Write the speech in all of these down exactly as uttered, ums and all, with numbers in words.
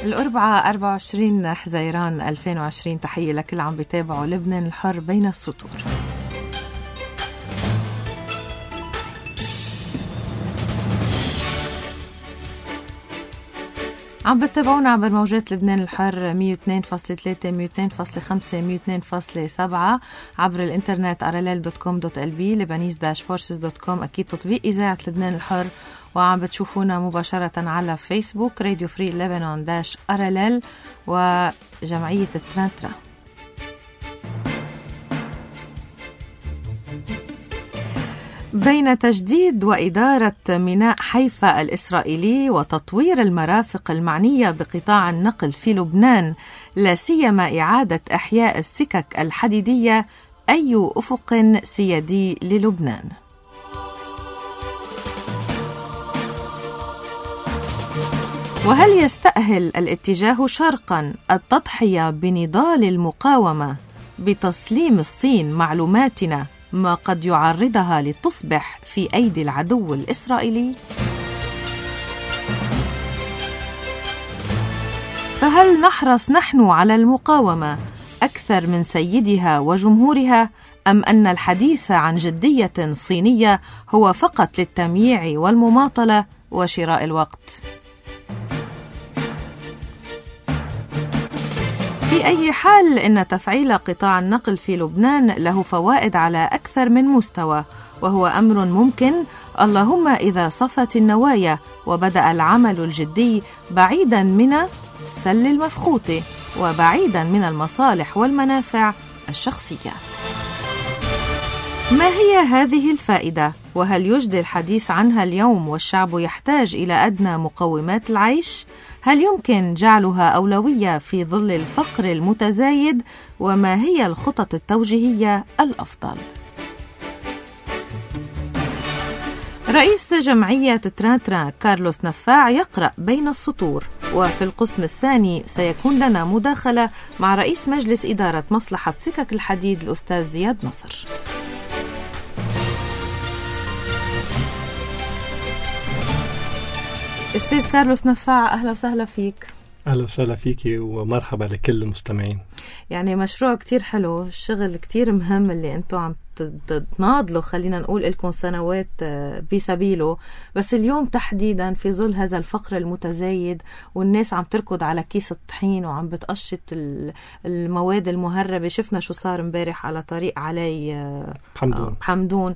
الأربعاء أربعة وعشرين حزيران ألفين وعشرين. تحية لكل عم بيتابعوا لبنان الحر بين السطور. عم بتابعونا عبر موجات لبنان الحر مية واثنين فاصلة ثلاثة مية واثنين فاصلة خمسة مية واثنين فاصلة سبعة عبر الانترنت ارلل دوت كوم دوت ال بي لبنانيز داش فورسز دوت كوم، أكيد تطبيق إذاعة لبنان الحر، وعم بتشوفونا مباشرة على فيسبوك راديو فري لبنان داش ارلل وجمعية الترانترا. بين تجديد وإدارة ميناء حيفا الإسرائيلي وتطوير المرافق المعنية بقطاع النقل في لبنان، لا سيما إعادة إحياء السكك الحديدية، أي أفق سيادي للبنان؟ وهل يستأهل الاتجاه شرقا التضحية بنضال المقاومة بتسليم الصين معلوماتنا ما قد يعرضها لتصبح في أيدي العدو الإسرائيلي؟ فهل نحرص نحن على المقاومة أكثر من سيدها وجمهورها، أم أن الحديث عن جدية صينية هو فقط للتمييع والمماطلة وشراء الوقت؟ في أي حال إن تفعيل قطاع النقل في لبنان له فوائد على أكثر من مستوى، وهو أمر ممكن اللهم إذا صفت النوايا وبدأ العمل الجدي بعيدا من السل المفخوط وبعيدا من المصالح والمنافع الشخصية. ما هي هذه الفائدة؟ وهل يجدي الحديث عنها اليوم والشعب يحتاج إلى أدنى مقومات العيش؟ هل يمكن جعلها أولوية في ظل الفقر المتزايد؟ وما هي الخطط التوجيهية الأفضل؟ رئيس جمعية ترانترا كارلوس نفاع يقرأ بين السطور، وفي القسم الثاني سيكون لنا مداخلة مع رئيس مجلس إدارة مصلحة سكك الحديد الأستاذ زياد نصر. أستاذ كارلوس نفاع، أهلا وسهلا فيك. أهلا وسهلا فيكي ومرحبا لكل المستمعين. يعني مشروع كتير حلو، الشغل كتير مهم اللي أنتوا عم تناضلوا، خلينا نقول لكم سنوات بسبيله، بس اليوم تحديدا في ظل هذا الفقر المتزايد والناس عم تركض على كيس الطحين وعم بتقشط المواد المهربة. شفنا شو صار امبارح على طريق علي حمدون. حمدون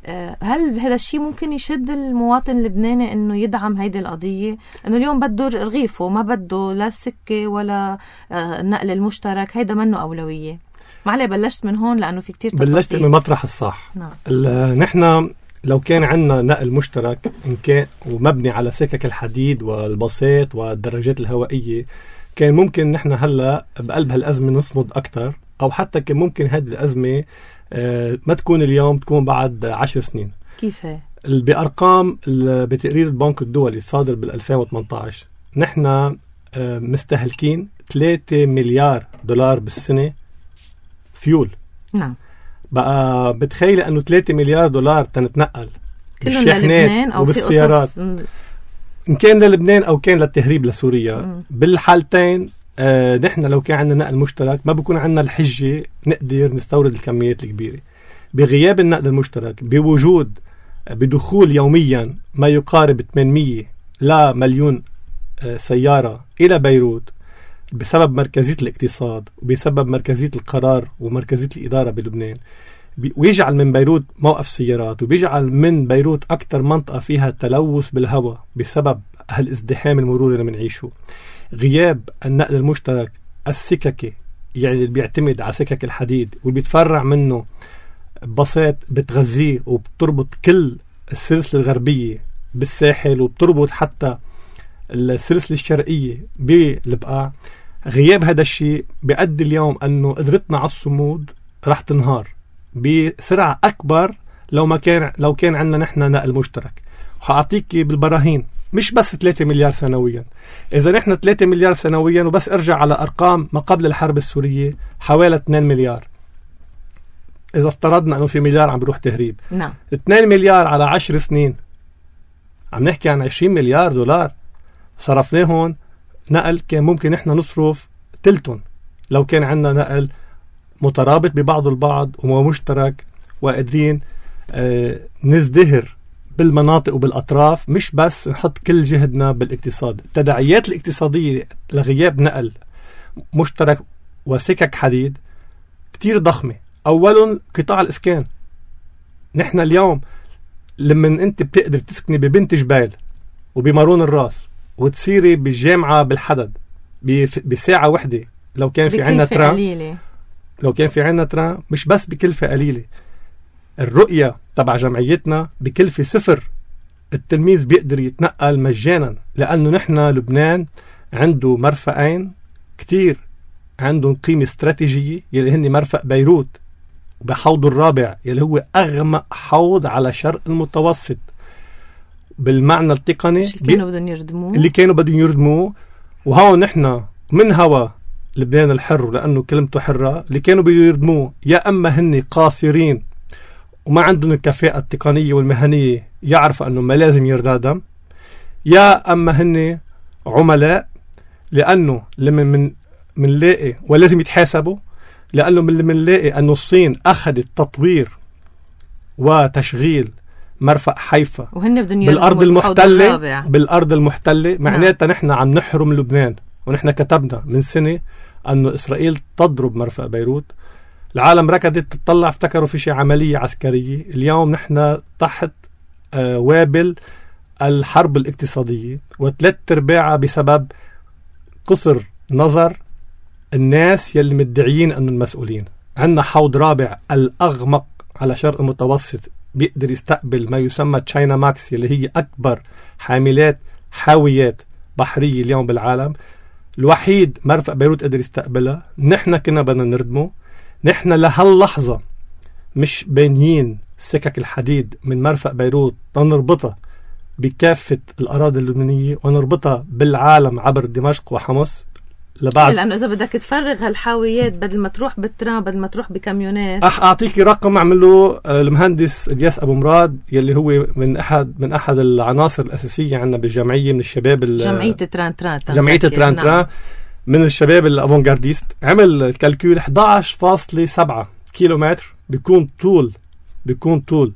هل هذا الشيء ممكن يشد المواطن اللبناني انه يدعم هيدي القضية؟ انه اليوم بده رغيفه، ما بده لا السكة ولا النقل المشترك، هيدا منه أولوية. معلي بلشت من هون لأنه في كتير تفاصيل. بلشت من مطرح الصح. نعم. نحن لو كان عندنا نقل مشترك إن كان ومبني على سكك الحديد والباصات والدراجات الهوائية، كان ممكن نحن هلا بقلب هالأزمة نصمد أكتر، أو حتى كان ممكن هذه الأزمة ما تكون اليوم، تكون بعد عشر سنين. كيف؟ بأرقام بتقرير البنك الدولي الصادر بالألفين وثمانية عشر، نحن مستهلكين ثلاثة مليار دولار بالسنة فيول. نعم. بقى بتخيل أنه ثلاثة مليار دولار تنتنقل بالشحنات وبالسيارات، إن كان للبنان أو كان للتهريب لسوريا. م. بالحالتين آه نحن لو كان عندنا نقل مشترك ما بكون عندنا الحجة نقدر نستورد الكميات الكبيرة. بغياب النقل المشترك، بوجود بدخول يوميا ما يقارب ثمانمية لا مليون آه سيارة إلى بيروت، بسبب مركزية الاقتصاد وبسبب مركزية القرار ومركزية الإدارة بلبنان، ويجعل من بيروت موقف سيارات، وبيجعل من بيروت أكتر منطقة فيها تلوث بالهواء بسبب هالازدحام المروري اللي بنعيشه. غياب النقل المشترك السككي، يعني اللي بيعتمد على سكك الحديد وبيتفرع منه باصات بتغذيه وبتربط كل السلسلة الغربية بالساحل وبتربط حتى السلسلة الشرقية بالبقاع. غياب هذا الشيء بيؤدي اليوم أنه قدرتنا على الصمود رح تنهار بسرعة أكبر لو ما كان لو كان عندنا نحن نقل مشترك. وحأعطيك بالبراهين، مش بس ثلاثة مليار سنويا. إذا نحن ثلاثة مليار سنويا، وبس ارجع على أرقام ما قبل الحرب السورية حوالي اثنين مليار، إذا افترضنا أنه في مليار عم بروح تهريب. نعم. اثنين مليار على عشر سنين، عم نحكي عن عشرين مليار دولار صرفناهم نقل كان ممكن احنا نصرف تلتون لو كان عندنا نقل مترابط ببعض البعض ومشترك وقادرين آه نزدهر بالمناطق وبالأطراف، مش بس نحط كل جهدنا بالاقتصاد. التداعيات الاقتصادية لغياب نقل مشترك وسكك حديد كتير ضخمة. أولا قطاع الإسكان. نحن اليوم لما أنت بتقدر تسكني ببنت جبال وبمارون الراس وتصيري بالجامعة بالحدد بساعة واحدة، لو كان في عنا تران لو كان في عنا تران مش بس بكلفة قليلة، الرؤية تبع جمعيتنا بكلفة صفر. التلميذ بيقدر يتنقل مجانا، لأنه نحن لبنان عنده مرفقين كتير عندهم قيمة استراتيجية يلي هن مرفق بيروت وبحوض الرابع يلي هو أغمق حوض على شرق المتوسط بالمعنى التقني اللي كانوا بدهم يردموه اللي كانوا بدهم يردموه وهون نحن من هوا لبنان الحر، لأنه كلمته حرة، اللي كانوا بدهم يردموه يا أما هن قاصرين وما عندهم الكفاءة التقنية والمهنية يعرفوا أنه ما لازم يردم، يا أما هن عملاء لأنه لما من منلاقي ولازم يتحاسبوا، لأنه من منلاقي أنه الصين أخذت تطوير وتشغيل مرفق حيفا وهن بدهم بالأرض المحتلة بالأرض المحتلة معناتها نحن عم نحرم لبنان. ونحن كتبنا من سنة أنه إسرائيل تضرب مرفق بيروت، العالم ركضت تطلع افتكروا في شيء عملية عسكرية. اليوم نحن تحت آه وابل الحرب الاقتصادية وثلاث ارباعها بسبب قصر نظر الناس يلي مدعيين أنه المسؤولين. عندنا حوض رابع الأغمق على شرق المتوسط بيقدر يستقبل ما يسمى تشاينا ماكس يلي هي أكبر حاملات حاويات بحرية اليوم بالعالم، الوحيد مرفق بيروت قدر يستقبلها. نحن كنا بدنا نردمه. نحن لهاللحظة مش بانيين سكك الحديد من مرفق بيروت نربطها بكافة الأراضي اللبنانية ونربطها بالعالم عبر دمشق وحمص لبعد. لأنه إذا بدك تفرغ هالحاويات بدل ما تروح بالترام بدل ما تروح بكاميونات. أح أعطيكي رقم عمله المهندس الياس أبو مراد يلي هو من أحد من أحد العناصر الأساسية عندنا بالجمعية من الشباب جمعية تران تران جمعية تران تران نعم. من الشباب الأفونغارديست عمل الكالكول إحدى عشر فاصلة سبعة كيلومتر بيكون طول بيكون طول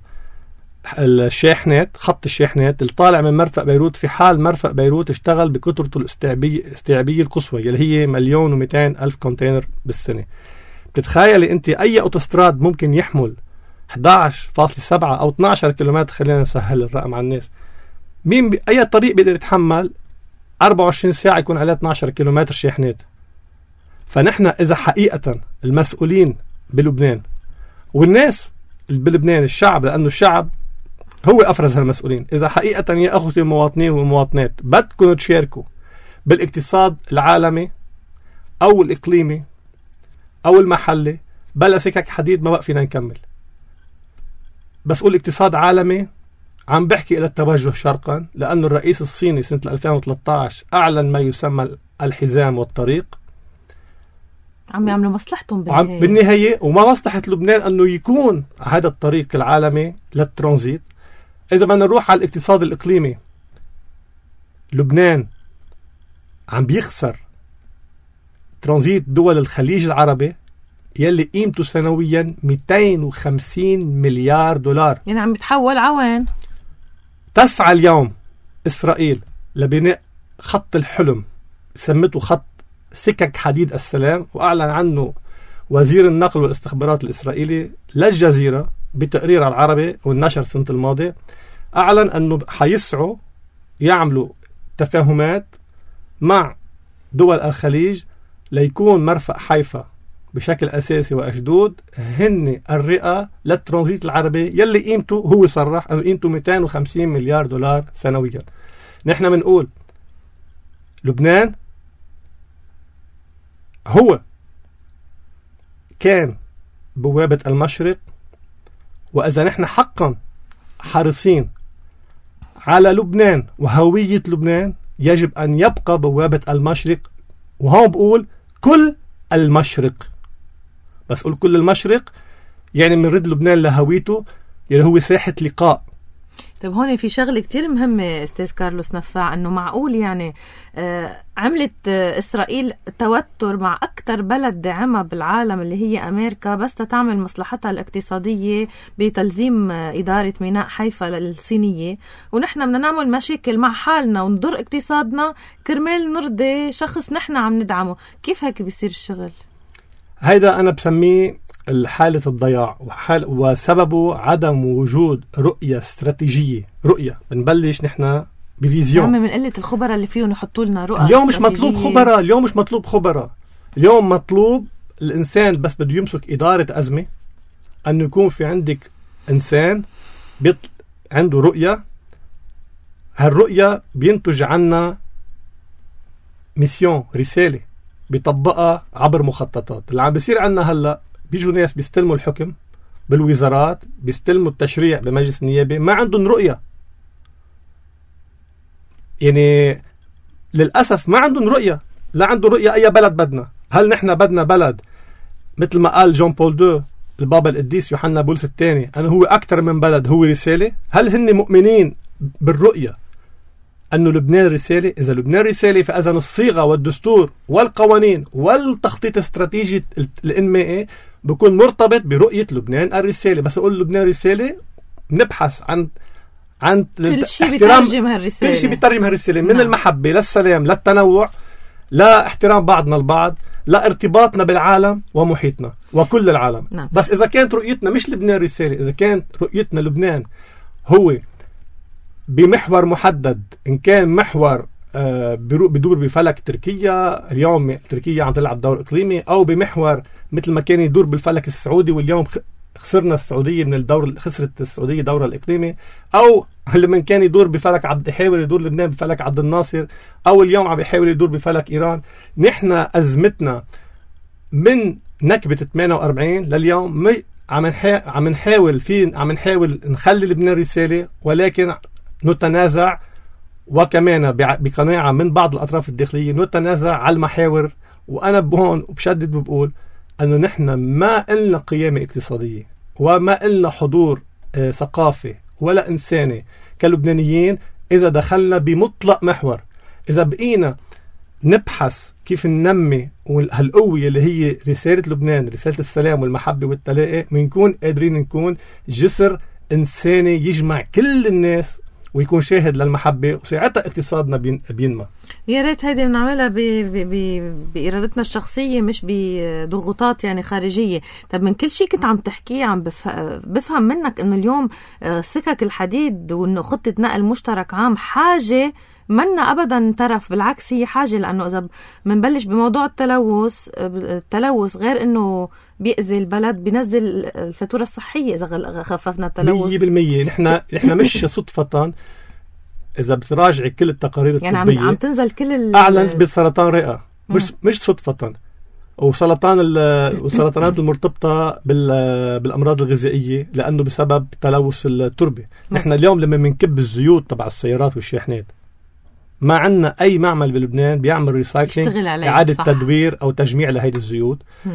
الشاحنات خط الشاحنات اللي طالع من مرفق بيروت في حال مرفق بيروت اشتغل بكثرته الاستيعابية القصوى يلي هي مليون ومئتين ألف كونتينر بالسنة. بتتخيلي أنت أي أوتوستراد ممكن يحمل إحدى عشر فاصلة سبعة أو اثني عشر كيلومتر، خلينا نسهل الرقم على الناس. مين بي... أي طريق بيقدر يتحمل أربعة وعشرين ساعة يكون عليه اثني عشر كيلومتر شاحنات؟ فنحن إذا حقيقة المسؤولين بلبنان والناس بلبنان الشعب، لأنه الشعب هو أفرز هالمسؤولين، إذا حقيقة يا أخوتي المواطنين والمواطنات بدكم تشاركوا بالاقتصاد العالمي أو الإقليمي أو المحلي بلا سكك حديد ما بقى فينا نكمل. بس قول اقتصاد عالمي عم بحكي إلى التوجه شرقا، لأنه الرئيس الصيني سنة ألفين وثلاثة عشر أعلن ما يسمى الحزام والطريق. عم يعملوا مصلحتهم بالنهاية. بالنهاية وما مصلحة لبنان أنه يكون هذا الطريق العالمي للترانزيت. إذا بدنا نروح على الاقتصاد الإقليمي، لبنان عم بيخسر ترانزيت دول الخليج العربي يلي قيمته سنويا مئتين وخمسين مليار دولار. يعني عم يتحول عوان. تسعى اليوم إسرائيل لبناء خط الحلم سمته خط سكك حديد السلام، وأعلن عنه وزير النقل والاستخبارات الإسرائيلي للجزيرة بتقرير العربي والنشر السنة الماضية. أعلن أنه حيسعوا يعملوا تفاهمات مع دول الخليج ليكون مرفق حيفا بشكل أساسي وأشدود هن الرئة للترانزيت العربي يلي قيمته هو صرح أنه قيمته مئتين وخمسين مليار دولار سنويا. نحن بنقول لبنان هو كان بوابة المشرق، وإذا نحن حقا حريصين على لبنان وهوية لبنان يجب أن يبقى بوابة المشرق. وهون بقول كل المشرق، بس قول كل المشرق يعني من رد لبنان لهويته يلي هو ساحة لقاء طيب هون في شغله كتير مهمه استاذ كارلوس نفاع، انه معقول يعني آه عملت آه اسرائيل توتر مع اكثر بلد داعمه بالعالم اللي هي امريكا بس تتعمل مصلحتها الاقتصاديه بتلزيم آه اداره ميناء حيفا للصينيه، ونحن بدنا نعمل مشاكل مع حالنا ونضر اقتصادنا كرمال نرضي شخص نحن عم ندعمه. كيف هيك بيصير الشغل؟ هيدا انا بسميه الحالة الضياع، وحال وسببه عدم وجود رؤية استراتيجية. رؤية بنبلش نحن بفيزيون. نعم، من قلة الخبراء اللي فيهم يحطوا لنا رؤى. اليوم مش مطلوب خبراء، اليوم مش مطلوب خبراء، اليوم مطلوب الإنسان بس بده يمسك إدارة أزمة، أنه يكون في عندك إنسان بيطل... عنده رؤية. هالرؤية بينتج عنا ميسيون، رسالة بيطبقها عبر مخططات. اللي عم بيصير عنا هلأ بيجوا ناس بيستلموا الحكم بالوزارات، بيستلموا التشريع بمجلس النيابة، ما عندهم رؤية. يعني للأسف ما عندهم رؤية. لا عندهم رؤية أي بلد بدنا. هل نحن بدنا بلد مثل ما قال جون بول دو البابا القديس يوحنا بولس الثاني أنه هو أكثر من بلد هو رسالة؟ هل هن مؤمنين بالرؤية أنه لبنان رسالة؟ إذا لبنان رسالة فإذن الصيغة والدستور والقوانين والتخطيط الاستراتيجي الإنمائي بيكون مرتبط برؤية لبنان الرسالة. بس أقول لبنان رسالة، نبحث عن عن كل شيء بيترجم هالرسالة، كل شيء بيترجم هالرسالة، من نعم. المحبة للسلام للتنوع، لا احترام بعضنا البعض، لا ارتباطنا بالعالم ومحيطنا وكل العالم. نعم. بس إذا كانت رؤيتنا مش لبنان رسالة، إذا كانت رؤيتنا لبنان هو بمحور محدد، إن كان محور آه بدور بفلك تركيا، اليوم تركيا عم تلعب دور إقليمي، أو بمحور مثل ما كان يدور بالفلك السعودي واليوم خسرنا السعودية من الدور، خسرت السعودية دورها الإقليمي، أو لما كان يدور بفلك عبد يحاول يدور لبنان بفلك عبد الناصر، أو اليوم عم يحاول يدور بفلك إيران. نحن أزمتنا من نكبة ثمانية وأربعين لليوم عم نحاول عم نحاول في عم نحاول نخلي لبنان رسالة، ولكن نتنازع، وكمان بقناعة من بعض الأطراف الداخلية نتنازع على المحاور. وأنا بهون وبشدد بقول أنه نحن ما إلنا قيامة اقتصادية وما إلنا حضور آه ثقافي ولا إنساني كلبنانيين إذا دخلنا بمطلق محور. إذا بقينا نبحث كيف ننمي هالقوة اللي هي رسالة لبنان، رسالة السلام والمحبة والتلاقي، بنكون قادرين نكون جسر إنساني يجمع كل الناس ويكون شاهد للمحبة، وساعتها اقتصادنا بينمى. يا ريت هيدي بنعملها بإرادتنا الشخصية مش بضغوطات يعني خارجية. طب من كل شيء كنت عم تحكيه عم بفهم منك إنه اليوم سكك الحديد وإنه خطة نقل مشترك عام حاجة منا أبدا ترف، بالعكس هي حاجة، لأنه إذا منبلش بموضوع التلوث، التلوث غير إنه بيأذي البلد بينزل الفاتورة الصحية إذا خففنا التلوث مية بالمية. نحن نحن مش صدفة إذا بتراجعي كل التقارير الطبية يعني عم تنزل كل أعلى نسبة سرطان رئة، مش مش صدفة، وسرطان السرطانات المرتبطة بالأمراض الغذائية لأنه بسبب تلوث التربة. نحن اليوم لما بنكب الزيوت تبع السيارات والشاحنات ما عندنا أي معمل بلبنان بيعمل ريسايكلينج، إعادة صح. تدوير أو تجميع لهيدي الزيوت. م.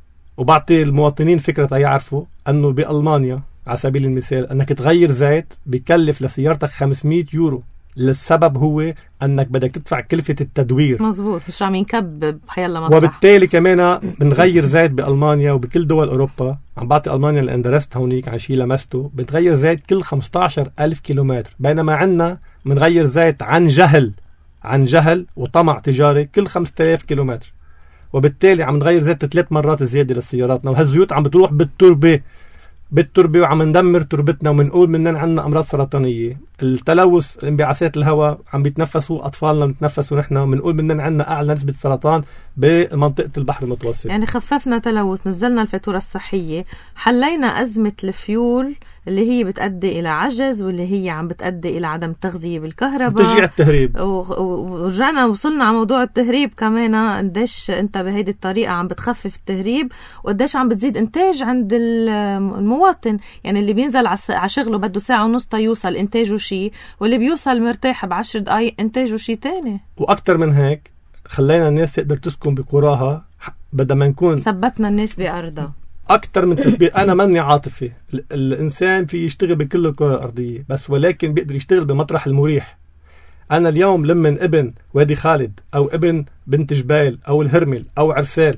وبعطي المواطنين فكرة يعرفوا أنه بألمانيا على سبيل المثال أنك تغير زيت بيكلف لسيارتك خمسمية يورو. السبب هو أنك بدك تدفع كلفة التدوير. مزبوط، مش عم ينكب بحيالله مطرح. وبالتالي كمان بنغير زيت بألمانيا وبكل دول أوروبا. عم بعطي ألمانيا اللي اندرست هونيك عن شي لمسته، بتغير زيت كل خمسة عشر ألف كيلومتر، بينما عنا بنغير زيت عن جهل عن جهل وطمع تجاري كل خمسة آلاف كيلومتر. وبالتالي عم نغير زيت ثلاث مرات زيادة للسياراتنا، وهالزيوت عم بتروح بالتربة بالتربة وعم ندمر تربتنا، ومنقول مننا عنا أمراض سرطانية. التلوث، انبعاثات الهواء عم بيتنفسوا أطفالنا، بنتنفسوا نحن، ومنقول مننا عنا أعلى نسبة سرطان بمنطقة البحر المتوسط. يعني خففنا تلوث، نزلنا الفاتورة الصحية، حلينا أزمة الفيول اللي هي بتؤدي إلى عجز، واللي هي عم بتؤدي إلى عدم تغذية بالكهرباء، تشجيع التهريب، ورجعنا وصلنا على موضوع التهريب كمان. قديش أنت بهيدي الطريقة عم بتخفف التهريب، وقديش عم بتزيد إنتاج عند المواطن. يعني اللي بينزل على شغله بده ساعة ونص يوصل إنتاجه شيء، واللي بيوصل مرتاح بعشر دقايق إنتاجه شيء تاني. وأكتر من هيك خلينا الناس تقدر تسكن بقراها بدل ما نكون ثبتنا الناس بأرضها. أكتر من تثبيت. أنا ماني عاطفي. الإنسان في يشتغل بكل الكرة الأرضية، بس ولكن بيقدر يشتغل بمطرح المريح. أنا اليوم لمن ابن وادي خالد أو ابن بنت جبال أو الهرمل أو عرسال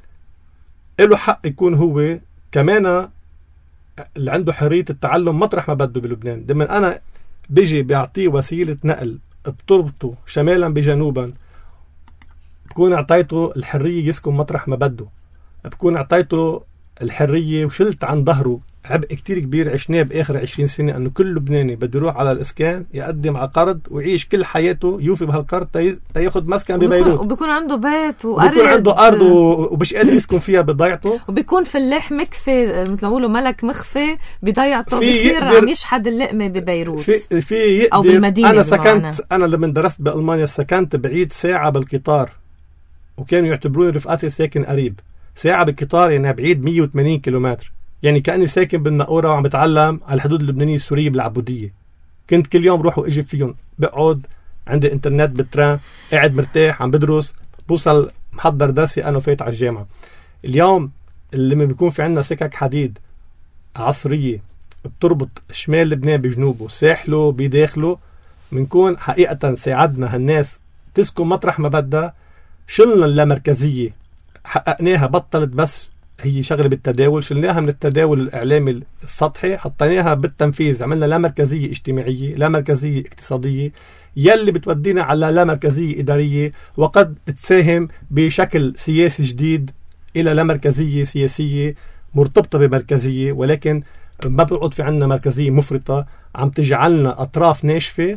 له حق يكون هو كمان اللي عنده حرية التعلم مطرح ما بده بلبنان. لمن أنا بيجي بيعطيه وسيلة نقل بتربطه شمالا بجنوبا، بكون اعطيته الحرية يسكن مطرح ما بده، بكون اعطيته الحرية وشلت عن ظهره عبء كتير كبير عشناه بآخر عشرين سنة، أنه كل لبناني بده يروح على الإسكان يقدم على قرض ويعيش كل حياته يوفي بهالقرض تياخد مسكن ببيروت، وبيكون عنده بيت وأرض، وبيكون عنده أرض ومش قادر يسكن فيها بضيعته، وبيكون فلاح مكفي مثل ما بيقولوا ملك مخفي بضيعته، بيصير عم يشحد اللقمة ببيروت في, في يقدر. أو بالمدينة. أنا سكنت أنا لما درست بألمانيا سكنت بعيد ساعة بالقطار، وكانوا يعتبروني رفقاتي ساكن قريب. ساعة بالقطار يعني بعيد مية وثمانين كيلومتر، يعني كأني ساكن بالنقورة وعم بتعلم على الحدود اللبنانية السورية بالعبودية. كنت كل يوم روح وإجي فيهم، بقعد عندي انترنت بالتران، قاعد مرتاح عم بدرس، بوصل محضر درسي أنا وفايت على الجامعة. اليوم اللي ما بيكون في عنا سكك حديد عصرية بتربط شمال لبنان بجنوبه ساحله بداخله، بنكون حقيقة ساعدنا هالناس تسكن مطرح ما بدها. شلنا اللامركزية حققناها، بطلت بس هي شغلة بالتداول، شلناها من التداول الإعلامي السطحي، حطيناها بالتنفيذ، عملنا لا مركزية اجتماعية، لا مركزية اقتصادية، يلي بتودينا على لا مركزية إدارية، وقد تساهم بشكل سياسي جديد إلى لا مركزية سياسية مرتبطة بمركزية، ولكن ما بيقعد في عنا مركزية مفرطة عم تجعلنا أطراف ناشفة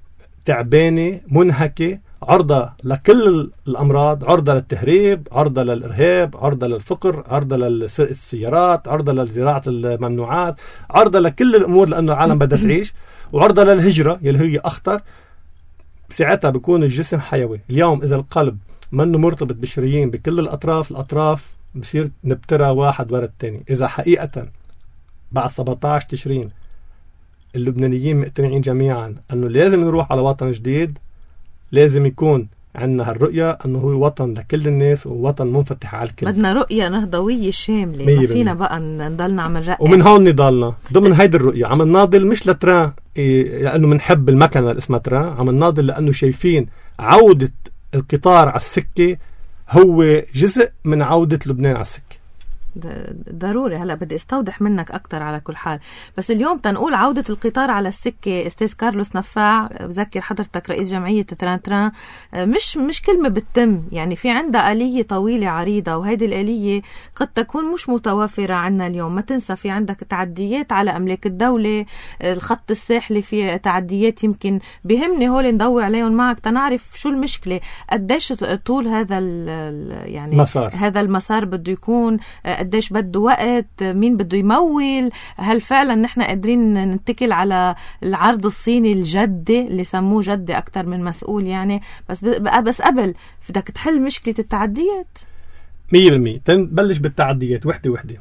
تعبانة منهكة، عرضة لكل الأمراض، عرضة للتهريب، عرضة للإرهاب، عرضة للفقر، عرضة للسيارات، عرضة للزراعة الممنوعات، عرضة لكل الأمور لأنه العالم بدها تعيش، وعرضة للهجرة يلي هي أخطر. ساعتها بيكون الجسم حيوي. اليوم إذا القلب منه مرتبط بالشرايين بكل الأطراف، الأطراف بصير نبترى واحد ورا التاني. إذا حقيقة بعد سبعة عشر تشرين اللبنانيين مقتنعين جميعا أنه لازم نروح على وطن جديد، لازم يكون عندنا هالرؤية أنه هو وطن لكل الناس ووطن منفتح على الكل. بدنا رؤية نهضوية شاملة، ما فينا بقى نضلنا عم نرقع. ومن هون نضلنا ضمن هيدي الرؤية عم نناضل مش لتران إيه لأنه منحب المكنة اللي اسمها تران، عم نناضل لأنه شايفين عودة القطار على السكة هو جزء من عودة لبنان على السكة. ضروري. هلا بدي استوضح منك اكثر على كل حال، بس اليوم تنقول عوده القطار على السكه. استاذ كارلوس نفاع، بذكر حضرتك رئيس جمعيه تران تران، مش مش كلمه بتتم، يعني في عندها آلية طويله عريضه، وهيدي الآلية قد تكون مش متوافره عنا اليوم. ما تنسى في عندك تعديات على املاك الدوله، الخط الساحلي في تعديات، يمكن بهمني هول نضوي عليهم معك تنعرف شو المشكله، قديش طول هذا يعني مسار. هذا المسار بده يكون، قديش بده وقت، مين بده يمول، هل فعلا نحن قادرين نتكل على العرض الصيني الجدي اللي سموه جدي أكتر من مسؤول يعني. بس بس قبل بدك تحل مشكلة التعديات مية بالمية. تنبلش بالتعديات وحدة وحدة.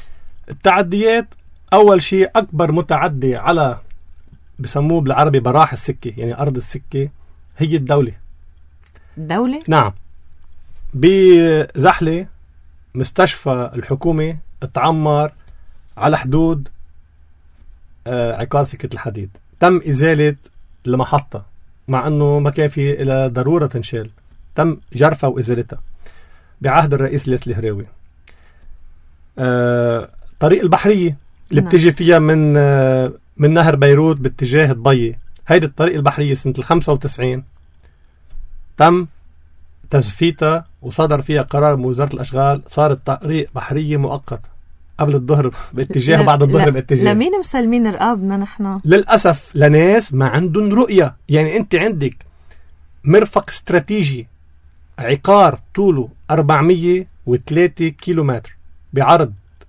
التعديات أول شيء أكبر متعدي على بسموه بالعربي براح السكة، يعني أرض السكة، هي الدولة. الدولة؟ نعم. بزحلة مستشفى الحكومة اتعمر على حدود آه عقار سكة الحديد، تم إزالة المحطة مع أنه ما كان في إلى ضرورة تنشال، تم جرفها وإزالتها بعهد الرئيس ليس الهراوي. آه طريق البحرية اللي نعم. بتجي فيها من آه من نهر بيروت باتجاه ضبية، هيدي الطريق البحرية سنة الخمسة وتسعين تم تزفيتها وصدر فيها قرار من وزارة الأشغال، صارت طريق بحرية مؤقت قبل الظهر باتجاه، بعد الظهر باتجاه. لمين مسلمين رقابنا نحن؟ للأسف لناس ما عندهم رؤية. يعني أنت عندك مرفق استراتيجي عقار طوله أربعمية وثلاثة كيلومتر بعرض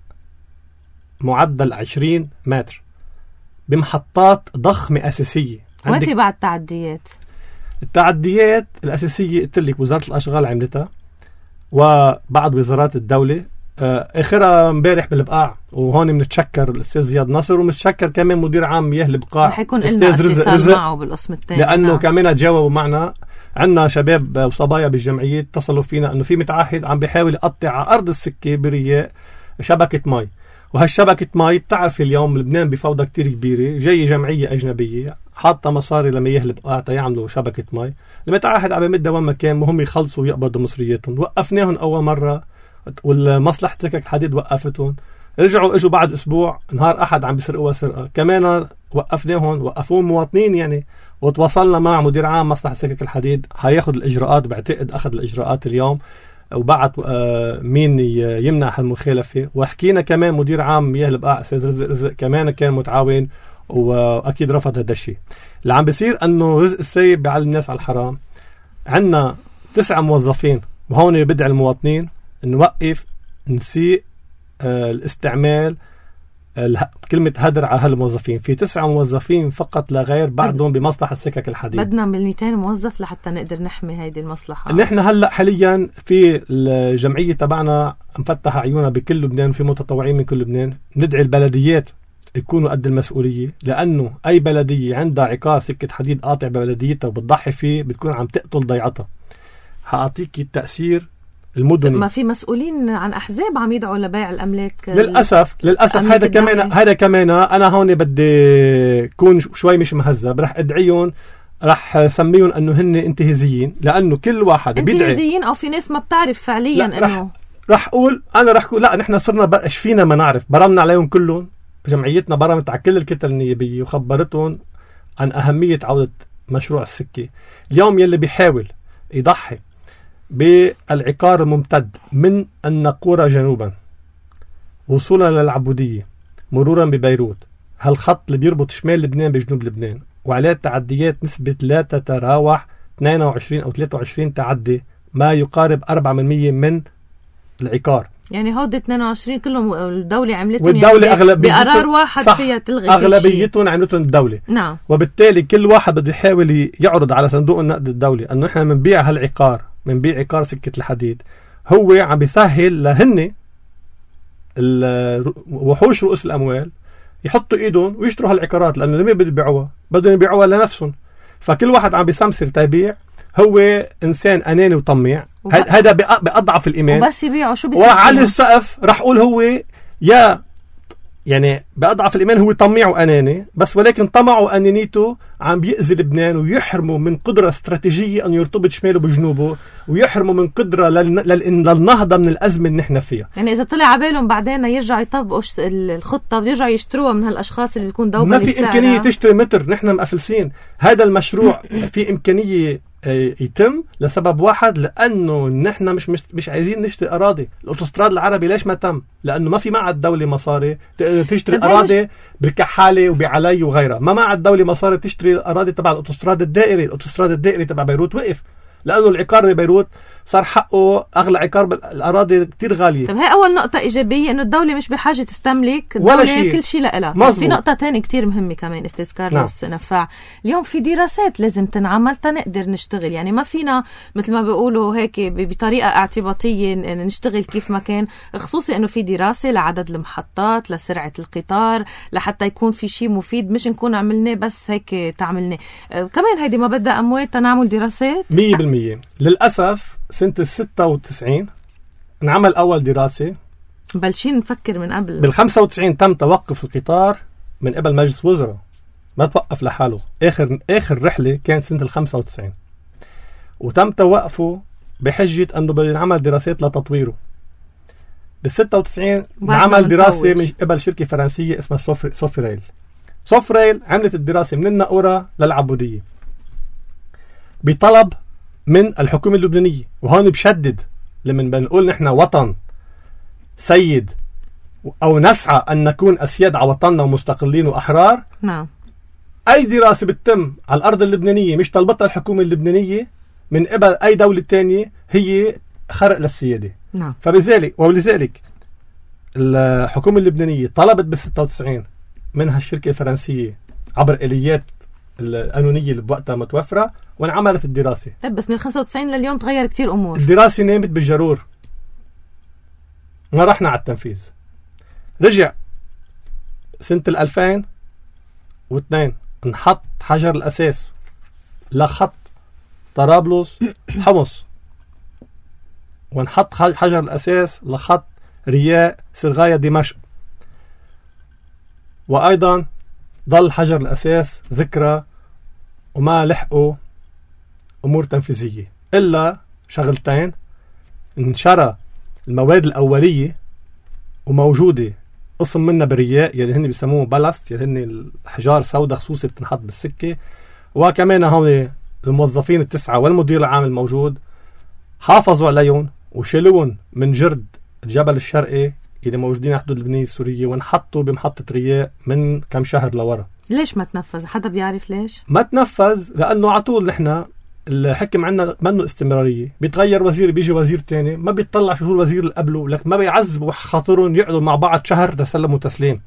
معدل عشرين متر بمحطات ضخمة أساسية. وين في بعد تعديات؟ التعديات الأساسية قلت لك وزارة الأشغال عملتها وبعض وزارات الدولة، آخرها مبارح بالبقاع، وهون بنتشكر الأستاذ زياد نصر، ومتشكر كمان مدير عام مياه البقاع رح يكون لنا اتصال معه بالقسم الثاني، لأنه نعم. كمان تجاوبوا معنا. عندنا شباب وصبايا بالجمعية اتصلوا فينا أنه في متعهد عم بيحاول يقطع على أرض السكة برياء شبكة مي، وهالشبكة مي بتعرف اليوم لبنان بفوضى كتير كبيرة، جاي جمعية أجنبية حاطة مصاري لمياه البقاع يعملوا شبكة مي، لما تعهد على مدة وين ما كان وهم يخلصوا ويقبضوا مصرياتهم. وقفناهم أول مرة والمصلحة سكك الحديد وقفتهم، رجعوا اجوا بعد اسبوع نهار احد عم بيسرقوا سرقه كمان، وقفناهم وقفوهم مواطنين يعني، وتواصلنا مع مدير عام مصلحه سكك الحديد حياخذ الاجراءات، بعتقد اخذ الاجراءات اليوم وبعت آه مين يمنع هالمخالفه. وحكينا كمان مدير عام مياه البقاع استاذ رزق رزق كمان كان متعاون واكيد رفض هذا الشيء. اللي عم بيصير انه رزق السيب بيعلم الناس على الحرام. عندنا تسعة موظفين وهون بدع المواطنين نوقف نسيء آه الاستعمال آه كلمة هدر على هالموظفين. في تسعة موظفين فقط لا غير بعدهم بمصلحة سكك الحديد. بدنا من مئتين موظف لحتى نقدر نحمي هيدي المصلحة. نحن هلأ حاليا في الجمعية تبعنا مفتح عيونها بكل لبنان، في متطوعين من كل لبنان. ندعي البلديات يكونوا قد المسؤولية، لأنه أي بلدية عندها عقار سكة حديد قاطع ببلديتها وبتضحي فيه بتكون عم تقتل ضيعتها. هأعطيك التأثير المدني. ما في مسؤولين عن أحزاب عم يدعوا لبيع الأملاك للأسف للأسف هذا كمان هذا كمان أنا هون بدي كون شوي مش مهذب، رح أدعيهم، رح سميهم أنه هن انتهازيين، لأنه كل واحد بيدعي انتهازيين أو في ناس ما بتعرف فعليا أنه رح, رح أقول أنا رح أقول لا نحن صرنا بقاش فينا ما نعرف. برمنا عليهم كلهم، جمعيتنا برمت على كل الكتل النيابية وخبرتهم عن أهمية عودة مشروع السكة. اليوم يلي بيحاول يضحي بالعقار الممتد من الناقورة جنوبا وصولا للعبودية مرورا ببيروت، هالخط اللي بيربط شمال لبنان بجنوب لبنان، وعليه تعديات نسبة لا تتراوح اثنين وعشرين أو ثلاثة وعشرين تعدي، ما يقارب أربعة بالمئة من العقار. يعني هود اثنين وعشرين كلهم الدولة عملتهم، والدولة يعني أغلبيتهم بقرار واحد فيها تلغي، أغلبيتهم عملتهم الدولة. نعم. وبالتالي كل واحد بده يحاول يعرض على صندوق النقد الدولي أنه إحنا منبيع هالعقار، منبيع عقار سكة الحديد. هو عم بيسهل لهن وحوش رؤوس الأموال يحطوا إيدهم ويشتروا هالعقارات، لأنه لما بدهم يبيعوها بدهم يبيعوها لنفسهم. فكل واحد عم بيسمسر تبيع، هو إنسان أناني وطميع، هذا بأضعف الإيمان. وبس يبيعوا شو بيصير وعلى السقف رح أقول هو يا يعني بأضعف الإيمان هو طميع وأناني بس، ولكن طمعه وأنانيته عم بيأذي لبنان ويحرمه من قدرة استراتيجية أن يرتبط شماله بجنوبه، ويحرمه من قدرة للن... للن... للنهضة من الأزمة اللي نحن فيها. يعني إذا طلع عبالهم بعدين يرجع يطبقوا الخطة بيرجعوا يشتروها من هالأشخاص اللي بيكون دوبة. ما في إمكانية تشتري متر، نحن مقفلسين هذا المشروع. في إمكانية يتم لسبب واحد، لأنه نحن مش مش, مش عايزين نشتري أراضي. الأوتوستراد العربي ليش ما تم؟ لأنه ما في مع الدولة مصاري تشتري أراضي بالكحالة وبعلي وغيرها. ما مع الدولة مصاري تشتري الأراضي تبع الأوتوستراد الدائري. الأوتوستراد الدائري تبع بيروت وقف لأنه العقار ببيروت صار حقه أغلى عقار بالأراضي كتير غالية. طب هي أول نقطة إيجابية إنه الدولة مش بحاجة تستملك، الدولة شي. كل شيء لها. في نقطة تانية كتير مهمة كمان أستاذ كارلوس نعم. نفاع، اليوم في دراسات لازم تنعمل تنقدر نشتغل. يعني ما فينا مثل ما بيقولوا هيك بطريقة اعتباطية نشتغل كيف ما كان، خصوصي إنه في دراسة لعدد المحطات، لسرعة القطار، لحتى يكون في شيء مفيد، مش نكون عملناه بس هيك تعملناه. كمان هيدي ما بدها أموال تنعمل دراسات مية بالمية. للأسف سنة الستة وتسعين نعمل أول دراسة، بلشين نفكر من قبل. بالخمسة وتسعين تم توقف القطار من قبل مجلس وزراء، ما توقف لحاله. آخر آخر رحلة كانت سنة الخمسة وتسعين، وتم توقفه بحجة أنه بده ينعمل دراسات لتطويره. بالستة وتسعين عمل دراسة من قبل شركة فرنسية اسمها سوفر سوفريل. سوفريل عملت الدراسة من الناقورة للعبودية بطلب من الحكومة اللبنانية. وهون بشدد لما بنقول نحن وطن سيد أو نسعى أن نكون أسياد على وطننا ومستقلين وأحرار. نعم. أي دراسة بتتم على الأرض اللبنانية مش طلبتها الحكومة اللبنانية من قبل أي دولة تانية هي خرق للسيادة. نعم. فبذلك ولذلك الحكومة اللبنانية طلبت بالستة وتسعين منها الشركة الفرنسية عبر آليات القانونية اللي بوقتها متوفرة، وانعملت الدراسة. طيب بس من خمسة وتسعين لليوم تغير كتير أمور. الدراسة نامت بالجرور، ما رحنا على التنفيذ. رجع سنة الألفين واثنين نحط حجر الأساس لخط طرابلس حمص، ونحط حجر الأساس لخط رياء، سرغاية، دمشق. وأيضا ضل حجر الأساس ذكرى وما لحقوا أمور تنفيذية إلا شغلتين: انشرى المواد الأولية وموجودة قسم منها برياء يلي هن بيسموه بلست، يلي هن الحجار سوداء خصوصي بتنحط بالسكة. وكمان هون الموظفين التسعة والمدير العام الموجود حافظوا عليهم وشلون من جرد الجبل الشرقي اللي موجودين على حدود اللبنانية السورية وانحطوا بمحطة رياء من كم شهر لورا. ليش ما تنفذ؟ حدا بيعرف ليش؟ ما تنفذ لأنه عطول نحن الحكم عنا منه استمرارية، بيتغير وزير بيجي وزير تاني ما بيطلع شو الوزير اللي قبله، لك ما بيعذبوا خاطرهم يقعدوا مع بعض شهر تسلموا تسليم.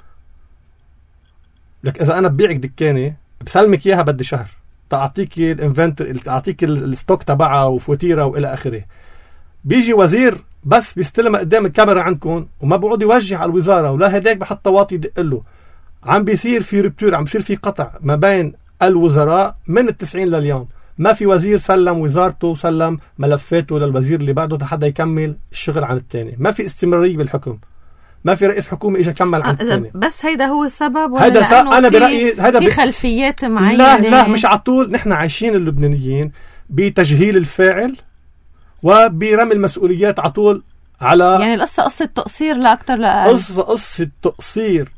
لك إذا أنا ببيعك دكانة بسلمك إياها بدي شهر تعطيك الانفنتر، تعطيك الستوك تبعها وفوتيرة وإلى آخره. بيجي وزير بس بيستلمها قدام الكاميرا عندكم وما بيقعد يوجه على الوزارة ولا هداك بحط واطي يدق له. عم بيصير في ربتور، عم بيصير في قطع ما بين الوزراء من التسعين لليوم. ما في وزير سلم وزارته وسلم ملفاته للوزير اللي بعده حتى يكمل الشغل عن الثاني. ما في استمرارية بالحكم، ما في رئيس حكومة إجا كمل عن الثاني. بس هيدا هو السبب ولا هيدا لأنه أنا في, برأيي هيدا في خلفيات معينة؟ لا لا مش عطول. نحن عايشين اللبنانيين بتجهيل الفاعل وبرمي المسؤوليات عطول على، يعني القصة قصة تقصير لا أكتر لا أقل. قصة قصة تقصير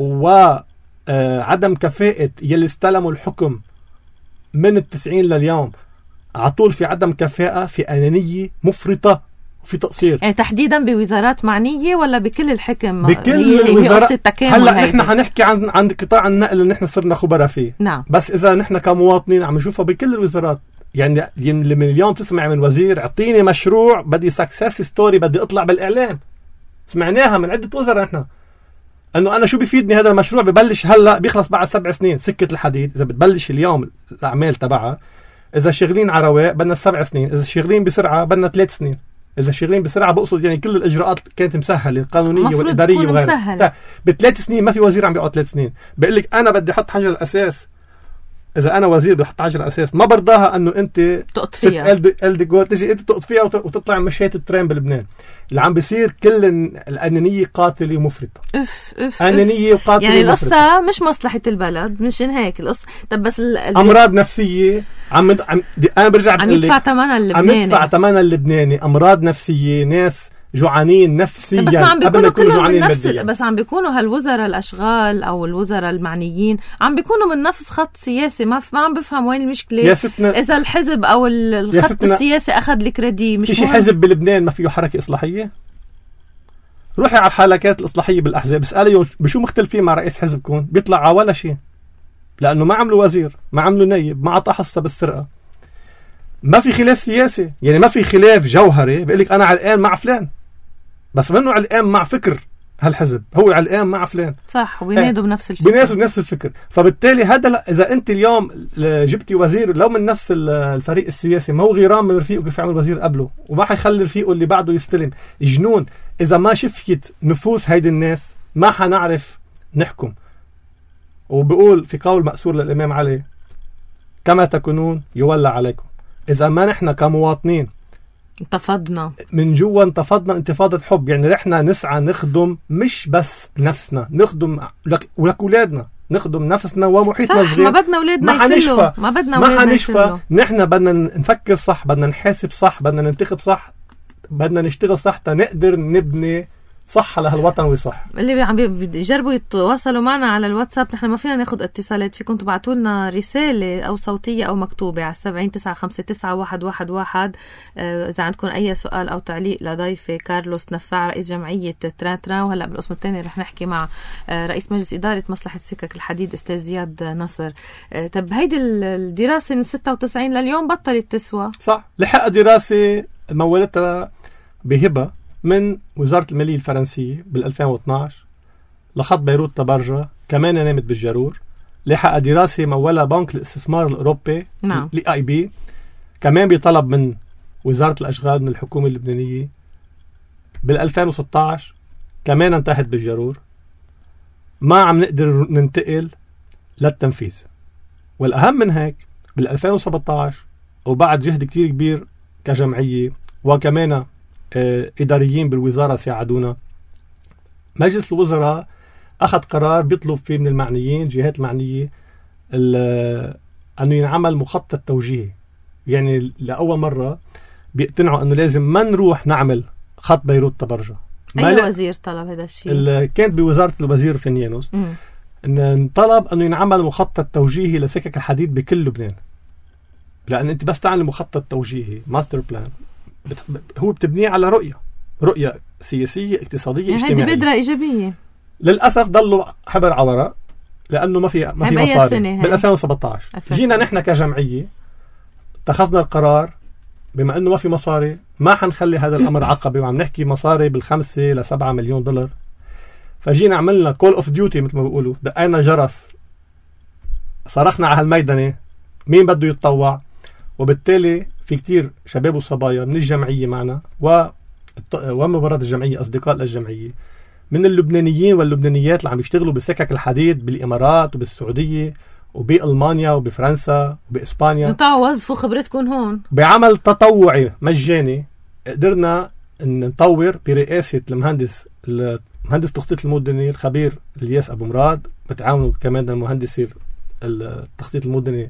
وعدم كفاءة يلي استلموا الحكم من التسعين لليوم. عطول في عدم كفاءة، في أنانية مفرطة وفي تقصير. يعني تحديدا بوزارات معنية ولا بكل الحكم؟ بكل الوزارات. هلا نحن حنحكي عن عن قطاع النقل اللي نحن صرنا خبراء فيه. نعم. بس إذا نحن كمواطنين عم نشوفها بكل الوزارات. يعني من اليوم تسمع من وزير اعطيني مشروع بدي سكسس ستوري بدي اطلع بالإعلام. سمعناها من عدة وزراء نحن انه انا شو بيفيدني هذا المشروع ببلش هلا بيخلص بعد سبع سنين. سكة الحديد اذا بتبلش اليوم الاعمال تبعها، اذا شغلين على رواق بدنا سبع سنين، اذا شغلين بسرعة بدنا ثلاث سنين. اذا شغلين بسرعة بقصد يعني كل الاجراءات كانت مسهلة القانونية والادارية وغيرها. بثلاث سنين ما في وزير عم بيقعد ثلاث سنين. بقول لك انا بدي احط حجر الاساس. إذا أنا وزير بحط حجر الأساس ما برضاها أنه أنت تقطفيها تجي أنت تقطفيها وتطلع مشيت الترين بلبنان. اللي عم بيصير كل الأنانية قاتلة ومفرطة. أف أف أنانية وقاتلة. يعني القصة مش مصلحة البلد، مش إن هيك القصة. طب بس ال... أمراض نفسية عم عم أنا برجع عم يدفع ثمنها اللبناني. عم يدفع ثمنها اللبناني. أمراض نفسية، ناس جوعانين نفسيا بس عم بيكونوا كلهم من نفس مادياً. بس عم بيكونوا هالوزراء الاشغال او الوزراء المعنيين عم بيكونوا من نفس خط سياسي. ما ما عم بفهم وين المشكله. اذا الحزب او الخط السياسي اخذ الكريدي مش في حزب بلبنان ما فيه حركه اصلاحيه. روحي على الحلقات الاصلاحيه بالاحزاب اساليهم بشو مختلفين مع رئيس حزبكم، بيطلع على ولا شيء لانه ما عملوا وزير، ما عملوا نايب، ما عطى حصه بالسرقه. ما في خلاف سياسي، يعني ما في خلاف جوهري. بيقول لك انا علقان مع فلان بس منه علقان مع فكر هالحزب، هو علقان مع فلان صح وبينادوا بنفس الفكر بينادوا بنفس الفكر. فبالتالي هذا اذا انت اليوم جبتي وزير لو من نفس الفريق السياسي ما هو غيران من رفيقه كيف يعمل وزير قبله وما حيخلي رفيقه اللي بعده يستلم. جنون. اذا ما شفيت نفوس هيدي الناس ما حنعرف نحكم. وبقول في قول مأثور للإمام علي كما تكونون يولى عليكم. إذا ما نحن كمواطنين انتفضنا من جوا، انتفضنا انتفاضة حب. يعني رحنا نسعى نخدم مش بس نفسنا، نخدم لك ولك أولادنا، نخدم نفسنا ومحيطنا صغير. ما بدنا أولادنا ما حنشفى ما بدنا ما حنشفى. نحن بدنا نفكر صح، بدنا نحاسب صح، بدنا ننتخب صح، بدنا نشتغل صح تنقدر نبني صح لهالوطن ويصح. اللي عم بيجربوا يتواصلوا معنا على الواتساب نحن ما فينا ناخد اتصالات، فيكم تبعتوا لنا رسالة أو صوتية أو مكتوبة على سبعين تسعة خمسة تسعة واحد واحد واحد. آه إذا عندكم أي سؤال أو تعليق لضيفة كارلوس نفاع رئيس جمعية تران تران. وهلأ بالقسم الثاني رح نحكي مع آه رئيس مجلس إدارة مصلحة سكك الحديد أستاذ زياد نصر. آه طب هيدي الدراسة من ستة وتسعين لليوم بطلت تسوى صح. لحق دراسة مولتها بهبة من وزارة المالية الفرنسية بالألفين واثناشر لخط بيروت تبرجة، كمان نامت بالجرور. لحق دراسة مولها بنك الاستثمار الأوروبي نعم. ال آي بي كمان بطلب من وزارة الأشغال من الحكومة اللبنانية بالألفين وستة عشر كمان انتهت بالجرور. ما عم نقدر ننتقل للتنفيذ. والأهم من هيك بالألفين وسبعة عشر وبعد جهد كتير كبير كجمعية وكمان إداريين بالوزارة ساعدونا مجلس الوزراء أخذ قرار بيطلب فيه من المعنيين جهات المعنية أنه ينعمل مخطط توجيهي. يعني لأول مرة بيقتنعوا أنه لازم ما نروح نعمل خط بيروت طبرجة. أي وزير طلب هذا الشيء؟ كانت بوزارة الوزير فينيانوس أن طلب أنه ينعمل مخطط توجيهي لسكك الحديد بكل لبنان. لأن أنت بس تعمل مخطط توجيهي ماستر بلان هو بتبنيه على رؤية رؤية سياسية اقتصادية يعني اجتماعية. هيدي بذرة إيجابية. للأسف ضلوا حبر على ورق لأنه ما في ما في مصاري. بال ألفين وسبعة عشر جينا نحن كجمعية اتخذنا القرار بما أنه ما في مصاري ما حنخلي هذا الأمر عقبة وعم نحكي مصاري بالخمسة لسبعة مليون دولار. فجينا عملنا كول اوف ديوتي مثل ما بيقولوا دقينا جرس صرخنا على هالميدانة مين بده يتطوع. وبالتالي في كتير شباب وصبايا من الجمعية معنا و ومباراه الجمعية أصدقاء للجمعية من اللبنانيين واللبنانيات اللي عم يشتغلوا بسكك الحديد بالإمارات وبالسعودية وبألمانيا وبفرنسا وبإسبانيا. نطلعوا وظفوا خبرتكم هون بعمل تطوعي مجاني. قدرنا ان نطور برئاسة المهندس المهندس تخطيط المدني الخبير الياس أبو مراد بتعاونوا كمان المهندس التخطيط المدني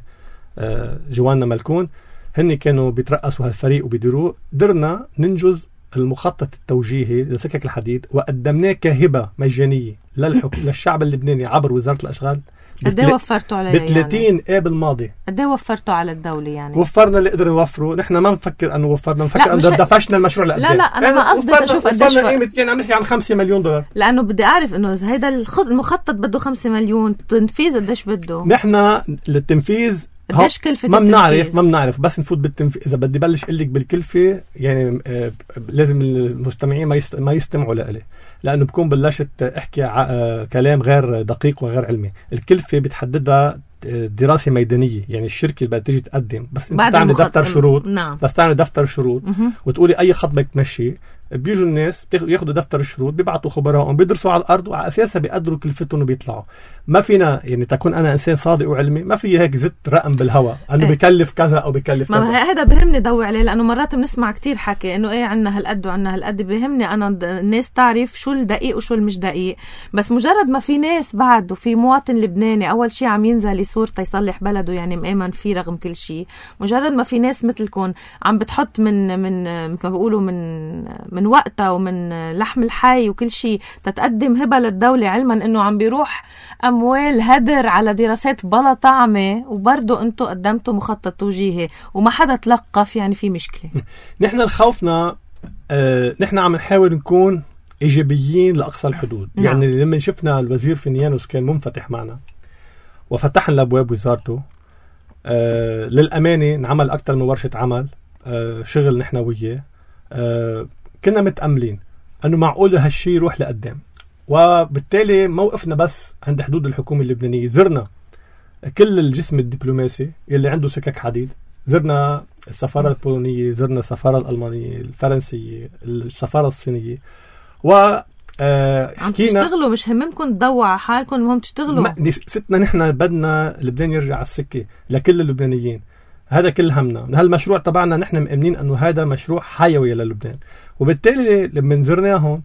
جوانا ملكون. هن كانوا بيترأسوا هالفريق وبيديروه. قدرنا ننجز المخطط التوجيهي لسكك الحديد وقدمناه كهبة مجانية للحك... للشعب اللبناني عبر وزارة الأشغال. قد ايه وفرتوا عليه؟ ب ثلاثين آب الماضي. قد ايه وفرتوا على الدولة يعني؟ وفرنا اللي قدر نوفره. نحن ما نفكر انه وفرنا نفكر انه دفشنا المشروع لقدام. لا لا انا ما قصدي اشوف قديش وفرنا قيمة. كان عم نحكي عن خمسة مليون دولار. لانه بدي اعرف انه اذا هيدا المخطط بده خمسة مليون تنفيذ قديش بده؟ نحن للتنفيذ قديش كلفة ما بنعرف ما بنعرف بس نفوت بالتنفيذ. اذا بدي بلش اقول لك بالكلفة يعني آه لازم المستمعين ما يست... ما يستمعوا لإلي لانه بكون بلشت احكي آه كلام غير دقيق وغير علمي. الكلفة بتحددها دراسة ميدانية. يعني الشركة اللي بدها تيجي تقدم بس انت تعمل دفتر شروط. نعم. بس تعمل دفتر شروط وتقولي اي خط بدك تمشي. بيجوا الناس ياخذوا دفتر الشروط بيبعتوا خبراءهم بيدرسوا على الارض وعلى اساسها بيقدروا كلفتهم وبيطلعوا. ما فينا يعني تكون انا انسان صادق وعلمي ما في هيك زت رقم بالهواء انه ايه. بكلف كذا او بكلف كذا. ما هذا بهمني ضوي عليه لانه مرات بنسمع كتير حكي انه ايه عنا هالقد وعنا هالقد. بهمني انا الناس تعرف شو الدقيق وشو المش دقيق. بس مجرد ما في ناس بعد وفي مواطن لبناني اول شيء عم ينزل يصور يصلح بلده يعني مآمن فيه رغم كل شيء. مجرد ما في ناس مثلكم عم بتحط من من مثل ما بيقولوا من من وقتها ومن لحم الحي وكل شيء تتقدم هبة للدولة علما انه عم بيروح اموال هدر على دراسات بلا طعمة وبرضه انتو قدمتوا مخطط توجيهي وما حدا تلقف. يعني في مشكلة. نحن الخوفنا آه نحن عم نحاول نكون ايجابيين لاقصى الحدود. نعم. يعني لما شفنا الوزير فينيانوس كان منفتح معنا وفتحنا الابواب وزارته آه للامانه نعمل اكثر من ورشه عمل آه شغل نحن وياه. آه كنا متاملين انه معقول هالشيء يروح لقدام. وبالتالي موقفنا بس عند حدود الحكومه اللبنانيه. زرنا كل الجسم الدبلوماسي اللي عنده سكك حديد. زرنا السفاره البولونيه زرنا السفاره الالمانيه الفرنسيه السفاره الصينيه و آه عم تشتغلوا. مش هممكم تدوعوا على حالكم المهم تشتغلوا. ستنا نحن بدنا لبنان يرجع على السكة لكل اللبنانيين. هذا كل همنا. هالمشروع تبعنا نحن مأمنين أنه هذا مشروع حيوي للبنان. وبالتالي لما زرناهم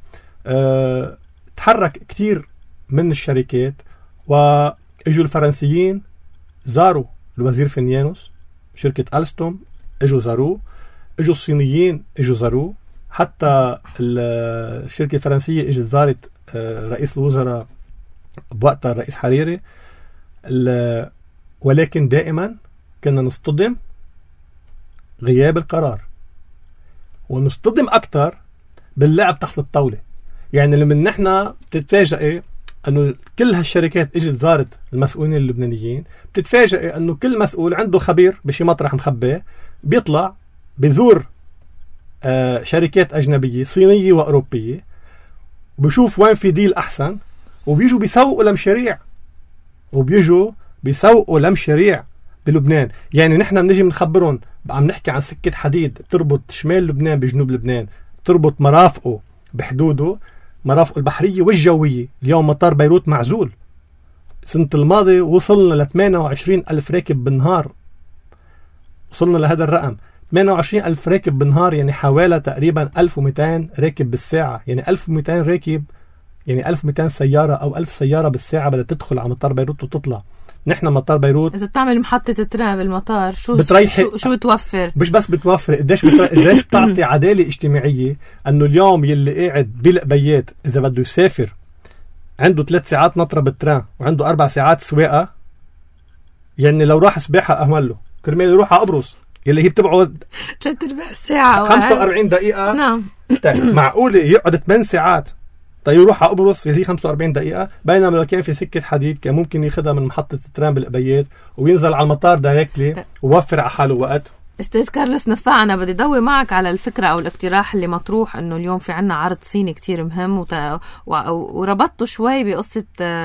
آه تحرك كتير من الشركات وإجوا الفرنسيين زاروا الوزير فينيانوس شركة ألستوم إجوا زاروه. إجوا الصينيين إجوا زاروه. حتى الشركة الفرنسية اجت زارت رئيس الوزراء بوقتها الرئيس حريري. ولكن دائما كنا نصطدم غياب القرار ونصطدم أكتر باللعب تحت الطاولة. يعني لما نحن بتتفاجئ أنه كل هالشركات اجت زارت المسؤولين اللبنانيين بتتفاجئ أنه كل مسؤول عنده خبير بشي مطرح مخبئ بيطلع بزور آه شركات أجنبية صينية وأوروبية وبيشوف وين في ديل أحسن وبيجوا بيسوقوا لمشاريع وبيجوا بيسوقوا لمشاريع بلبنان. يعني نحن بنجي بنخبرهم عم نحكي عن سكة حديد بتربط شمال لبنان بجنوب لبنان بتربط مرافقه بحدوده مرافقه البحرية والجوية. اليوم مطار بيروت معزول. سنة الماضي وصلنا ل ثمانية وعشرين ألف راكب بالنهار. وصلنا لهذا الرقم ثمانية وعشرين ألف راكب بالنهار. يعني حوالي تقريبا ألف ومئتين راكب بالساعة. يعني ألف ومئتين راكب يعني ألف ومئتين سيارة أو ألف سيارة بالساعة بدها تدخل على مطار بيروت وتطلع. نحن مطار بيروت إذا بتعمل محطة ترام بالمطار شو بتريح، شو, شو بتوفر؟ مش بس بتوفر، قديش قديش بتعطي عدالة اجتماعية. أنه اليوم يلي قاعد بالقبيات إذا بده يسافر عنده ثلاث ساعات نطرة بالترام وعنده أربع ساعات سواقة، يعني لو راح سباحة أهمل له كرمال يروح على قبرص يلي هي بتبعد ثلاث أرباع ساعة خمسة وأربعين دقيقة. نعم. طيب معقولة يقعد ثمان ساعات طيب يروح على قبرص اللي هي خمسة وأربعين دقيقة، بينما لو كان في سكة حديد كان ممكن ياخدها من محطة الترام بالقبيات وينزل على المطار دايركتلي ووفر على حاله وقت. استاذ كارلوس نفع، أنا بدي ضوي معك على الفكرة أو الاقتراح اللي مطروح إنه اليوم في عنا عرض صيني كتير مهم وت... و... وربطته شوي بقصة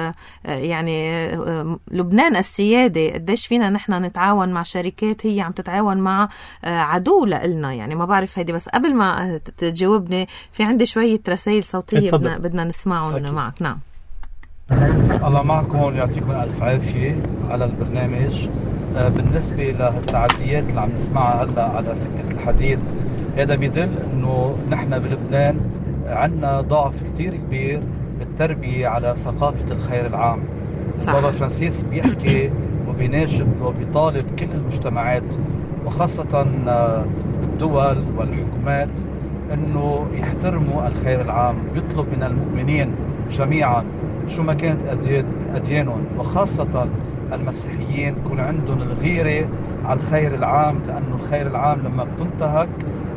يعني لبنان السيادة، قديش فينا نحن نتعاون مع شركات هي عم تتعاون مع عدو لإلنا. يعني ما بعرف هيدي، بس قبل ما تجاوبني في عندي شوية رسائل صوتية بدنا, بدنا نسمعهم معك. نعم. الله معكم، يعطيكم ألف عافية على البرنامج. بالنسبة للتعديات اللي عم نسمعها هلا على سكة الحديد، هذا بيدل انه نحن بلبنان عندنا ضعف كتير كبير بالتربية على ثقافة الخير العام. صح. بابا فرانسيس بيحكي وبيناشد وبيطالب كل المجتمعات وخاصة الدول والحكومات انه يحترموا الخير العام، يطلب من المؤمنين جميعا شو ما كانت أديانهم وخاصة المسيحيين يكون عندهم الغيرة على الخير العام، لأنه الخير العام لما بتنتهك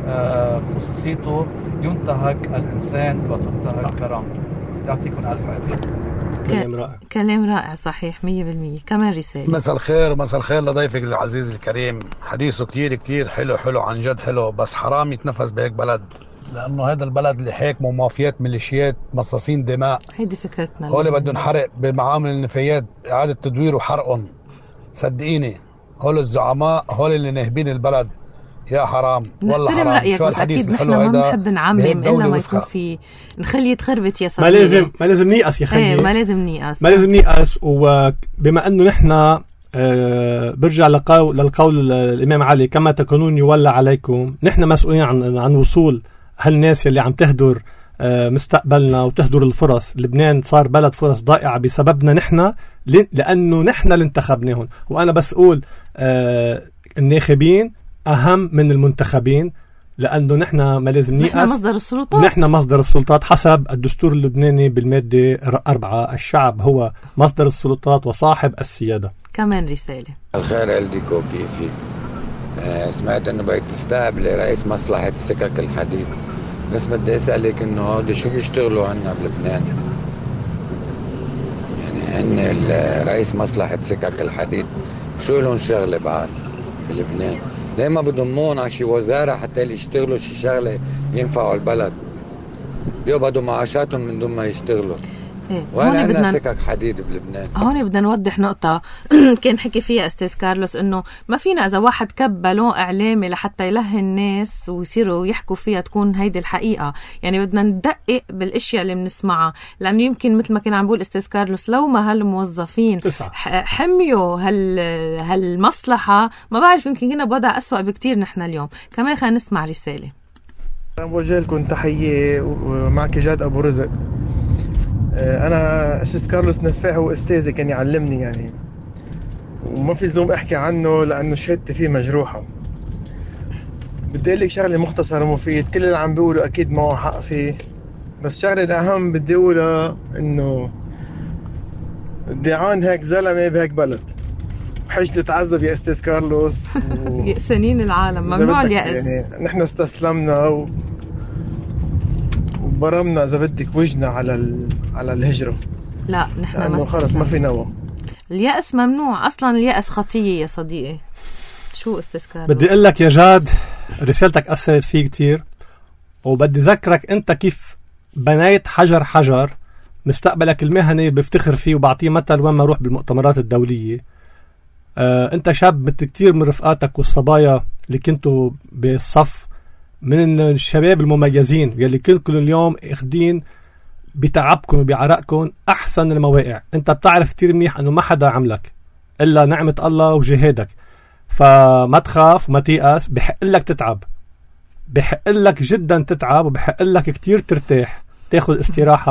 خصوصيته ينتهك الإنسان وتنتهك كرامته. يعطيكم ألف عافية. كلام رائع. كلام رائع صحيح مية بالمية. كمان رسالة. مساء الخير ومساء الخير لضيفك العزيز الكريم، حديثه كتير كتير حلو حلو عن جد حلو، بس حرام يتنفس بهيك بلد، لأنه هذا البلد اللي حاكمه مافيات ميليشيات مصاصين دماء. هيدي فكرتنا. هول بدهم حرق بمعامل النفايات، إعادة تدوير وحرقهم. صدقيني هول الزعماء هول اللي ناهبين البلد. يا حرام والله حرام. رأيك، شو الحديث الحلو هيدا؟ ما بنحب نعمم إلا ما يكون في نخليه يتخربط يا صديقي. ما لازم ما لازم نيأس يا خيي. ايه ما لازم نيأس. ما لازم نيأس. وبما أنه نحن أه برجع لقول للقول الإمام علي كما تكونون يولى عليكم، نحن مسؤولين عن عن وصول هالناس اللي عم تهدر أه مستقبلنا وتهدر الفرص. لبنان صار بلد فرص ضائعة بسببنا نحن، لأنه نحن اللي انتخبناهم. وأنا بس أقول أه الناخبين أهم من المنتخبين، لأنه نحن ما لازم نيأس. نحن مصدر السلطات. نحن مصدر السلطات حسب الدستور اللبناني بالمادة أربعة. الشعب هو مصدر السلطات وصاحب السيادة. كمان رسالة. الخير ألديكو كيفي؟ آه سمعت أنه بدك تستقبلي رئيس مصلحة سكك الحديد، بس بدي أسألك أنه هودي شو بيشتغلوا عنا بلبنان؟ يعني هن رئيس مصلحة سكك الحديد شو لهم شغلة بعد بلبنان؟ ليه ما بضمون على شي وزارة حتى اللي يشتغلوا شي شغلة ينفعوا البلد؟ بيقبضوا معاشاتهم من دون ما يشتغلوا. إيه. وين عندنا سكك حديد بلبنان؟ هون بدنا نوضح نقطة كان حكي فيها أستاذ كارلوس، إنه ما فينا إذا واحد كب بالون إعلامي لحتى يلهي الناس ويصيروا يحكوا فيها تكون هيدي الحقيقة. يعني بدنا ندقق بالأشياء اللي بنسمعها، لأنه يمكن مثل ما كان عم بقول أستاذ كارلوس لو ما هالموظفين حميوا هال هالمصلحة ما بعرف يمكن كنا بوضع أسوأ بكتير نحن اليوم. كمان خلينا نسمع رسالة. أنا بوجه لكم تحية ومعك جاد أبو رزق. أنا أستاذ كارلوس نفاع هو أستاذي، كان يعلمني يعني، وما في زوم أحكي عنه لأنه شهادتي فيه مجروحة. بدي أقول لك شغلة مختصرة مفيد، كل اللي عم بيقوله أكيد معه حق فيه، بس شغلة الأهم بدي أقولها إنه دعان هيك زلمة بهيك بلد بحاجة تتعذب يا أستاذ كارلوس. و... يأسنين العالم، ممنوع اليأس. يعني نحن استسلمنا و... برمنا إذا بدك وجنا على ال... على الهجرة. لا نحن ما خلص ما في نوى. اليأس ممنوع أصلا، اليأس خطية يا صديقي. شو أستاذ كارلوس؟ بدي أقول لك يا جاد رسالتك أثرت فيه كتير، وبدي ذكرك أنت كيف بنيت حجر حجر مستقبلك المهني بفتخر فيه وبعطيه مثل وين ما أروح بالمؤتمرات الدولية. آه أنت شاب مثل كتير من رفقاتك والصبايا اللي كنتوا بالصف من الشباب المميزين يلي كلكم اليوم اخدين بتعبكم وبعرقكم أحسن المواقع. أنت بتعرف كتير منيح أنه ما حدا عملك إلا نعمة الله وجهادك، فما تخاف وما تيأس. بحق لك تتعب، بحق لك جدا تتعب، وبحق لك كتير ترتاح تاخد استراحة،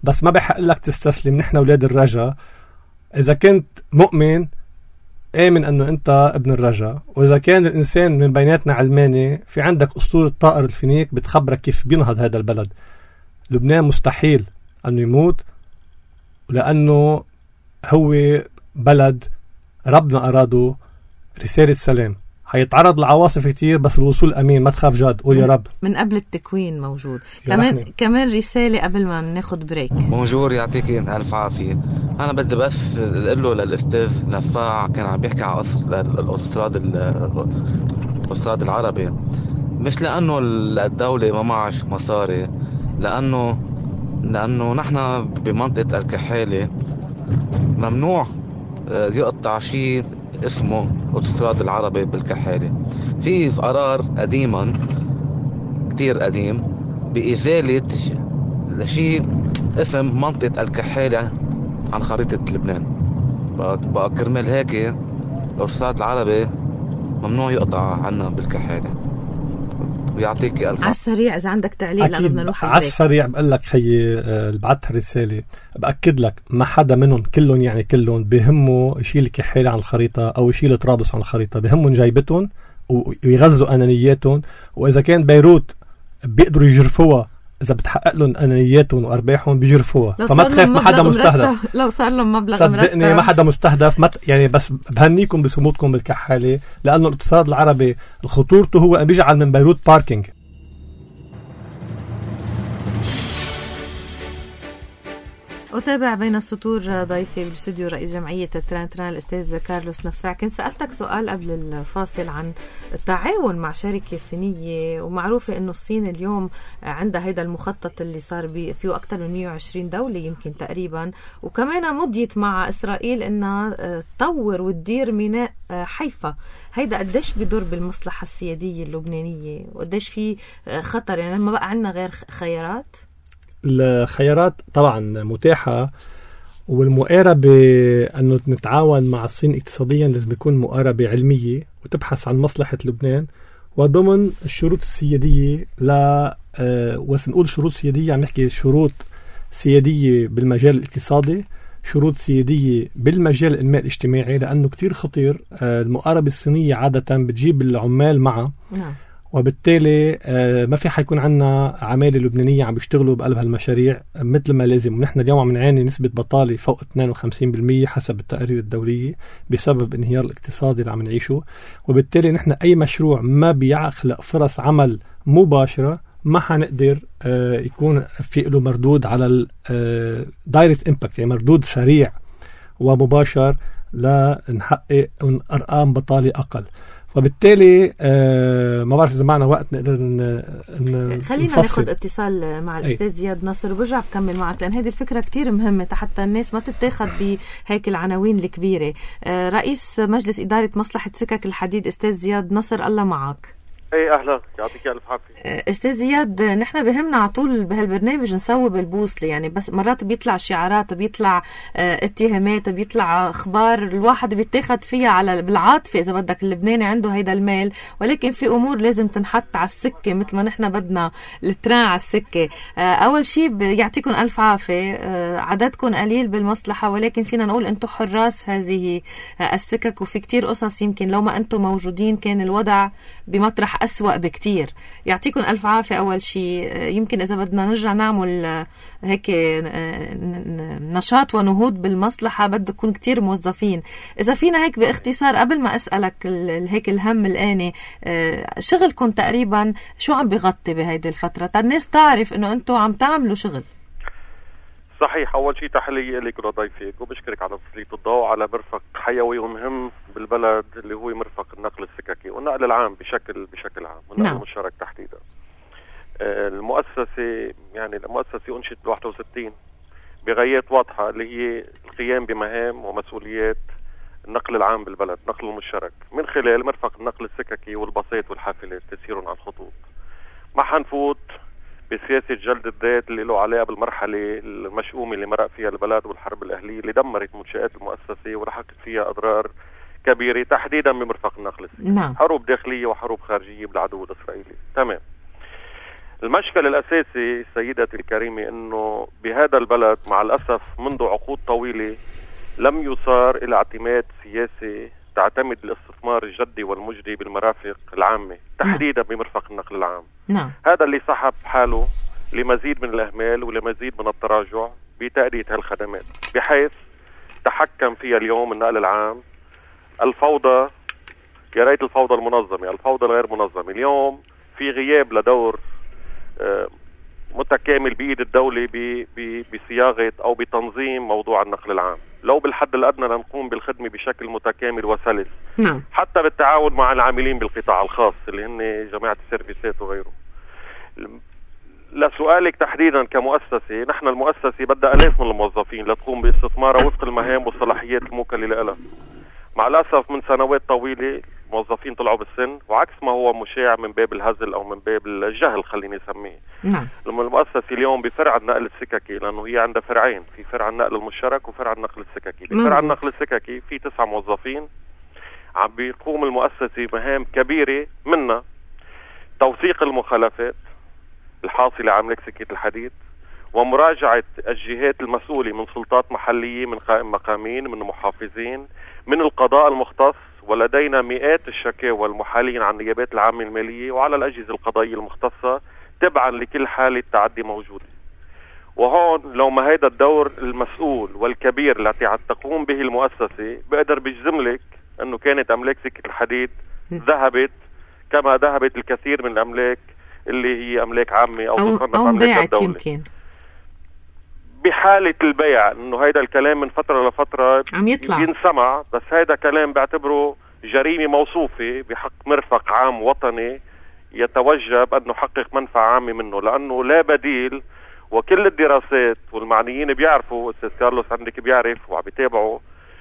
بس ما بحق لك تستسلم. نحن أولاد الرجاء، إذا كنت مؤمن آمن أنه أنت ابن الرجاء، وإذا كان الإنسان من بيناتنا علماني، في عندك أسطورة طائر الفينيك بتخبرك كيف بينهض هذا البلد. لبنان مستحيل أنه يموت، لأنه هو بلد ربنا أراده رسالة سلام. هيتعرض لعواصف كتير بس الوصول أمين. ما تخاف جاد، قول يا رب. من قبل التكوين موجود. كمان رحني. كمان رسالة قبل ما ناخد بريك. بونجور، يعطيك ألف عافية. أنا بدي بس أقول له للأستاذ نفاع كان عم بيحكي على الأوتوستراد الأوتوستراد العربي، مش لأنه الدولة ما معش مصاري، لأنه لأنه نحن بمنطقة الكحالة ممنوع يقطع شيء اسمه أوتوستراد العربي بالكحالة. في قرار قديما كتير قديم بإزالة لشيء اسم منطقة الكحالة عن خريطة لبنان. بقى كرمال هيك الأوتوستراد العربي ممنوع يقطع عنا بالكحالة. ويعطيك ألف على السريع إذا عندك تعليق لأنه بدنا نروح على السريع. بقول لك خيي بعتها رسالة بأكد لك ما حدا منهم كلهم يعني كلهم بهمه يشيل كحالة عن الخريطة أو يشيل طرابلس عن الخريطة. بهمهم جايبتهم ويغذوا أنانياتهم، وإذا كان بيروت بيقدروا يجرفوها، إذا بتحقق لهم أنانياتهم وأرباحهم بيجرفوها. فما تخاف، ما حدا مستهدف. لو صار لهم مبلغ صدقني ما حدا مستهدف. مت يعني بس بهنيكم بصمودكم بالكحالة، لأنه الاقتصاد العربي خطورته هو أن بيجعل من بيروت باركينج. أتابع بين السطور ضيفي بالاستوديو رئيس جمعية تران تران الأستاذ كارلوس نفاع. كنت سألتك سؤال قبل الفاصل عن التعاون مع شركة صينية، ومعروفة أنه الصين اليوم عندها هذا المخطط اللي صار فيه أكثر من مئة وعشرين دولة يمكن تقريبا، وكمان مضيت مع إسرائيل أنها تطور وتدير ميناء حيفا. هيدا قديش بيضر بالمصلحة السيادية اللبنانية، وقديش في خطر؟ يعني ما بقى عندنا غير خيارات. الخيارات طبعا متاحة، والمقاربة أنه نتعاون مع الصين اقتصاديا لازم يكون مقاربة علمية وتبحث عن مصلحة لبنان وضمن الشروط السيادية. لا أه وسنقول شروط سيادية عم نحكي شروط سيادية بالمجال الاقتصادي، شروط سيادية بالمجال الإنماء الاجتماعي، لأنه كتير خطير. أه المقاربة الصينية عادة بتجيب العمال معها، نعم. وبالتالي ما في حيكون عنا عمالة لبنانية عم بيشتغلوا بقلب هالمشاريع مثل ما لازم. ونحن اليوم عم نعاني نسبة بطالة فوق اثنين وخمسين بالمية حسب التقارير الدولية بسبب انهيار الاقتصادي اللي عم نعيشه. وبالتالي نحن أي مشروع ما بيخلق فرص عمل مباشرة ما حنقدر يكون في له مردود على الدايركت امباكت، يعني مردود سريع ومباشر لنحقق أرقام بطالة أقل. وبالتالي آه ما بعرف إذا معنا وقت نقدر ن خلينا ناخد اتصال مع الأستاذ زياد نصر وبرجع بكمل معك، لأن هذه الفكرة كتير مهمة حتى الناس ما تتاخد بهيك العناوين الكبيرة. آه رئيس مجلس إدارة مصلحة سكك الحديد أستاذ زياد نصر، الله معك. اي اهلا، يعطيك الف عافيه. استاذ زياد، نحن بهمنا على طول بهالبرنامج نسوي البوصله، يعني بس مرات بيطلع شعارات، بيطلع اه اتهامات، بيطلع اخبار الواحد بيتاخد فيها على بالعاطفه اذا بدك. اللبناني عنده هيدا المال، ولكن في امور لازم تنحط على السكه مثل ما نحن بدنا التران على السكه. اه اول شيء يعطيكم الف عافيه، اه عددكم قليل بالمصلحه، ولكن فينا نقول انتم حراس هذه السكك، وفي كتير قصص يمكن لو ما انتم موجودين كان الوضع بمطرح أسوأ بكتير. يعطيكم ألف عافية. أول شيء يمكن إذا بدنا نرجع نعمل هيك نشاط ونهوض بالمصلحة بدنا نكون كتير موظفين. إذا فينا هيك باختصار قبل ما أسألك هيك الهم الآني، شغلكم تقريبا شو عم بيغطي بهيدي الفترة؟ الناس تعرف إنه أنتوا عم تعملوا شغل. صحيح. أول شيء تحية لك وضيفك، وبشكرك على تسليط الضوء على مرفق حيوي ومهم بالبلد اللي هو مرفق النقل السككي والنقل العام بشكل بشكل عام، والنقل نعم. المشترك تحديدا. المؤسسة يعني المؤسسة أنشئت بواحد وستين بغايات واضحة اللي هي القيام بمهام ومسؤوليات النقل العام بالبلد، نقل المشترك، من خلال مرفق النقل السككي والباصات والحافلات تسيرهم على الخطوط. ما حنفوت بسياسة جلد الذات اللي له علاقة بالمرحلة المشؤومة اللي مرق فيها البلد والحرب الأهلية اللي دمرت منشآت المؤسسة ولحقت فيها أضرار كبيرة تحديدا بمرفق النقل السككي. نعم. حروب داخلية وحروب خارجية بالعدو الإسرائيلي. تمام. المشكل الأساسي سيدتي الكريمة أنه بهذا البلد مع الأسف منذ عقود طويلة لم يصار إلى اعتماد سياسي تعتمد الاستثمار الجدي والمجدي بالمرافق العامة تحديدا بمرفق النقل العام. نعم. هذا اللي سحب حاله لمزيد من الأهمال ولمزيد من التراجع بتأدية هالخدمات بحيث تحكم فيها اليوم النقل العام الفوضى، يا ريت الفوضى المنظمة، الفوضى الغير منظمة. اليوم في غياب لدور متكامل بإيد الدولة بصياغة أو بتنظيم موضوع النقل العام، لو بالحد الأدنى لنقوم بالخدمة بشكل متكامل وسلس. نعم. حتى بالتعاون مع العاملين بالقطاع الخاص اللي هن جماعة السيرفيسات وغيره. لسؤالك تحديدا كمؤسسة، نحن المؤسسة بدها آلاف من الموظفين لتقوم باستثمارها وفق المهام والصلاحيات الموكلة لها. مع الأسف من سنوات طويلة موظفين طلعوا بالسن، وعكس ما هو مشاع من باب الهزل أو من باب الجهل خليني أسميه. نعم. لما المؤسسة اليوم بفرع النقل السككي، لأنه هي عندها فرعين، في فرع النقل المشترك وفرع النقل السككي. بفرع النقل السككي في تسعة موظفين عم بيقوم المؤسسة مهام كبيرة منها توثيق المخالفات الحاصلة على أملاك سكة الحديد ومراجعة الجهات المسؤولة من سلطات محلية، من قائم مقامين، من محافظين، من القضاء المختص، ولدينا مئات الشكاوى المحالين عن النيابات العامة المالية وعلى الأجهزة القضائية المختصة تبعا لكل حالة تعدي موجودة. وهون لو ما هيدا الدور المسؤول والكبير التي تقوم به المؤسسة، بقدر بجزم لك أنه كانت أملاك سكة الحديد ذهبت كما ذهبت الكثير من الأملاك اللي هي أملاك عامة أو تصنف أملاك الدولة. يمكن بحالة البيع، انه هيدا الكلام من فترة لفترة عم يطلع ينسمع، بس هيدا كلام بعتبره جريمة موصوفة بحق مرفق عام وطني يتوجب أن نحقق منفعة عامة منه، لأنه لا بديل. وكل الدراسات والمعنيين بيعرفوا، أستاذ كارلوس عندك بيعرف وعم بيتابعوا،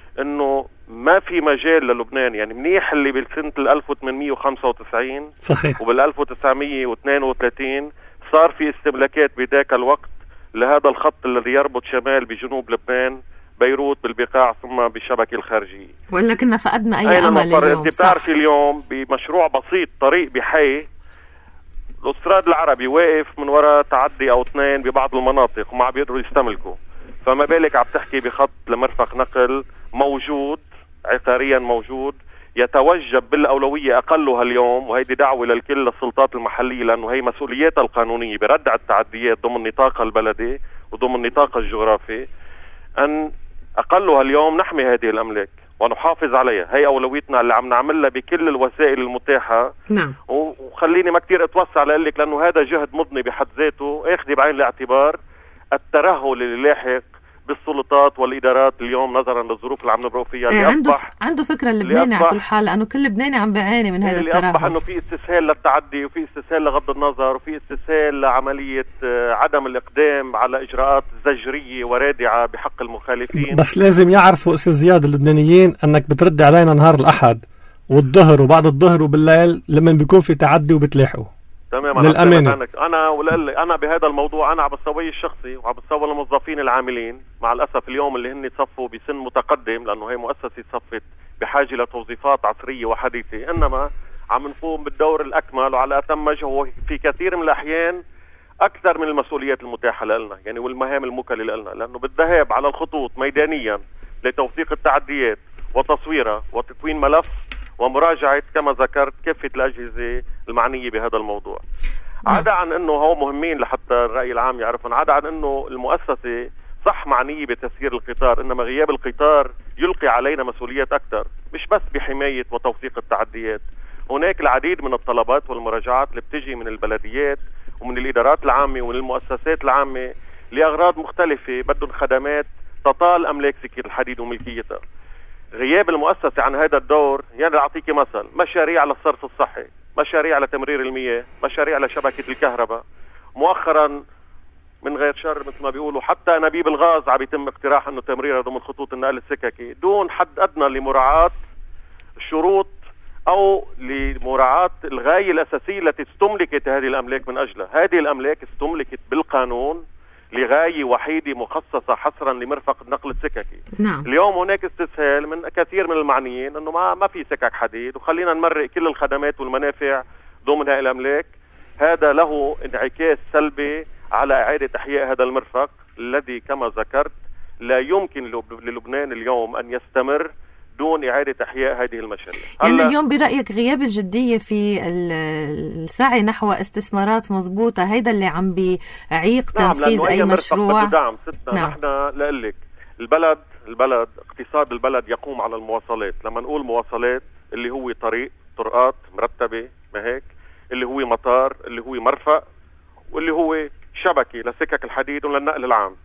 انه ما في مجال للبنان. يعني منيح اللي بالسنة ألف وثمانمئة وخمسة وتسعين صحيح وبال ألف وتسعمئة واثنين وثلاثين صار في استملاكات بذاك الوقت لهذا الخط الذي يربط شمال بجنوب لبنان، بيروت بالبقاع ثم بالشبكة الخارجية. وإلا كنا فقدنا أي أمل اليوم. انت بتعرفي اليوم بمشروع بسيط طريق بحي الأستراد العربي واقف من وراء تعدي أو اثنين ببعض المناطق وما بيقدروا يستملكوا، فما بالك عم تحكي بخط لمرفق نقل موجود عقاريا موجود يتوجب بالأولوية أقلها اليوم. وهيدي دعوة للكل للسلطات المحلية، لأنه هي مسؤولياتها القانونية بردع التعديات ضمن نطاقها البلدي وضمن نطاقها الجغرافي، أن أقلها اليوم نحمي هذه الأملاك ونحافظ عليها. هي أولويتنا اللي عم نعملها بكل الوسائل المتاحة. نعم. وخليني ما كتير أتوسع لقلك، لأنه هذا جهد مضني بحد ذاته، اخذي بعين الاعتبار الترهل اللي لاحق بالسلطات والإدارات اليوم نظرا للظروف اللي عم نمرق فيها. اللي عنده ف... عنده فكرة اللبناني على كل حال، لأنه كل لبناني عم بيعاني من هذا الترهل. أصبح أنه في استسهال للتعدي وفي استسهال لغض النظر وفي استسهال لعملية عدم الإقدام على إجراءات زجرية ورادعة بحق المخالفين. بس لازم يعرفوا أستاذ زياد اللبنانيين أنك بترد علينا نهار الأحد والظهر وبعد الظهر وبالليل لما بيكون في تعدي وبتلاحقوا. تمام. أنا أنا ولا أنا بهذا الموضوع أنا على مستواي الشخصي وعلى مستوى الموظفين العاملين، مع الأسف اليوم اللي هن صفوا بسن متقدم، لأنه هي مؤسسة صفت بحاجة لتوظيفات عصرية وحديثة، إنما عم نقوم بالدور الأكمل وعلى أتم وجه، وفي كثير من الأحيان أكثر من المسؤوليات المتاحة لنا يعني والمهام الموكلة لنا، لأنه بالذهاب على الخطوط ميدانيا لتوثيق التعديات وتصويرها وتكوين ملف ومراجعة كما ذكرت كافة الأجهزة المعنية بهذا الموضوع. عدا عن أنه هو مهمين لحتى الرأي العام يعرفون، عدا عن أنه المؤسسة صح معنية بتسيير القطار، إنما غياب القطار يلقي علينا مسؤوليات أكثر، مش بس بحماية وتوثيق التعديات. هناك العديد من الطلبات والمراجعات اللي بتجي من البلديات ومن الإدارات العامة ومن المؤسسات العامة لأغراض مختلفة، بدهم خدمات تطال أملاك سكة الحديد وملكيتها. غياب المؤسسة عن هذا الدور، يعني أعطيك مثل، مشاريع للصرف الصحي، مشاريع لتمرير المياه، مشاريع لشبكة الكهرباء، مؤخرا من غير شر مثل ما بيقولوا حتى أنابيب الغاز عم يتم اقتراح أنه تمريرها ضمن خطوط النقل السككي دون حد أدنى لمراعاة الشروط أو لمراعاة الغاية الأساسية التي استملكت هذه الأملاك من أجلها. هذه الأملاك استملكت بالقانون لغاية وحيدة مخصصة حصرا لمرفق النقل السككي. نعم. اليوم هناك استسهال من كثير من المعنيين انه ما ما في سكك حديد وخلينا نمرق كل الخدمات والمنافع ضمن هاي الاملاك هذا له انعكاس سلبي على إعادة إحياء هذا المرفق الذي كما ذكرت لا يمكن للبنان اليوم أن يستمر دون إعادة إحياء هذه المشاريع. يعني اليوم برأيك غياب الجدية في السعي نحو استثمارات مضبوطة هيدا اللي عم بيعيق نعم تنفيذ أي مشروع؟ دعم ستنا. نعم. نحن لقلك البلد البلد اقتصاد البلد يقوم على المواصلات. لما نقول مواصلات اللي هو طريق، طرقات مرتبة، ما هيك، اللي هو مطار، اللي هو مرفق، واللي هو شبكة لسكك الحديد وللنقل العام.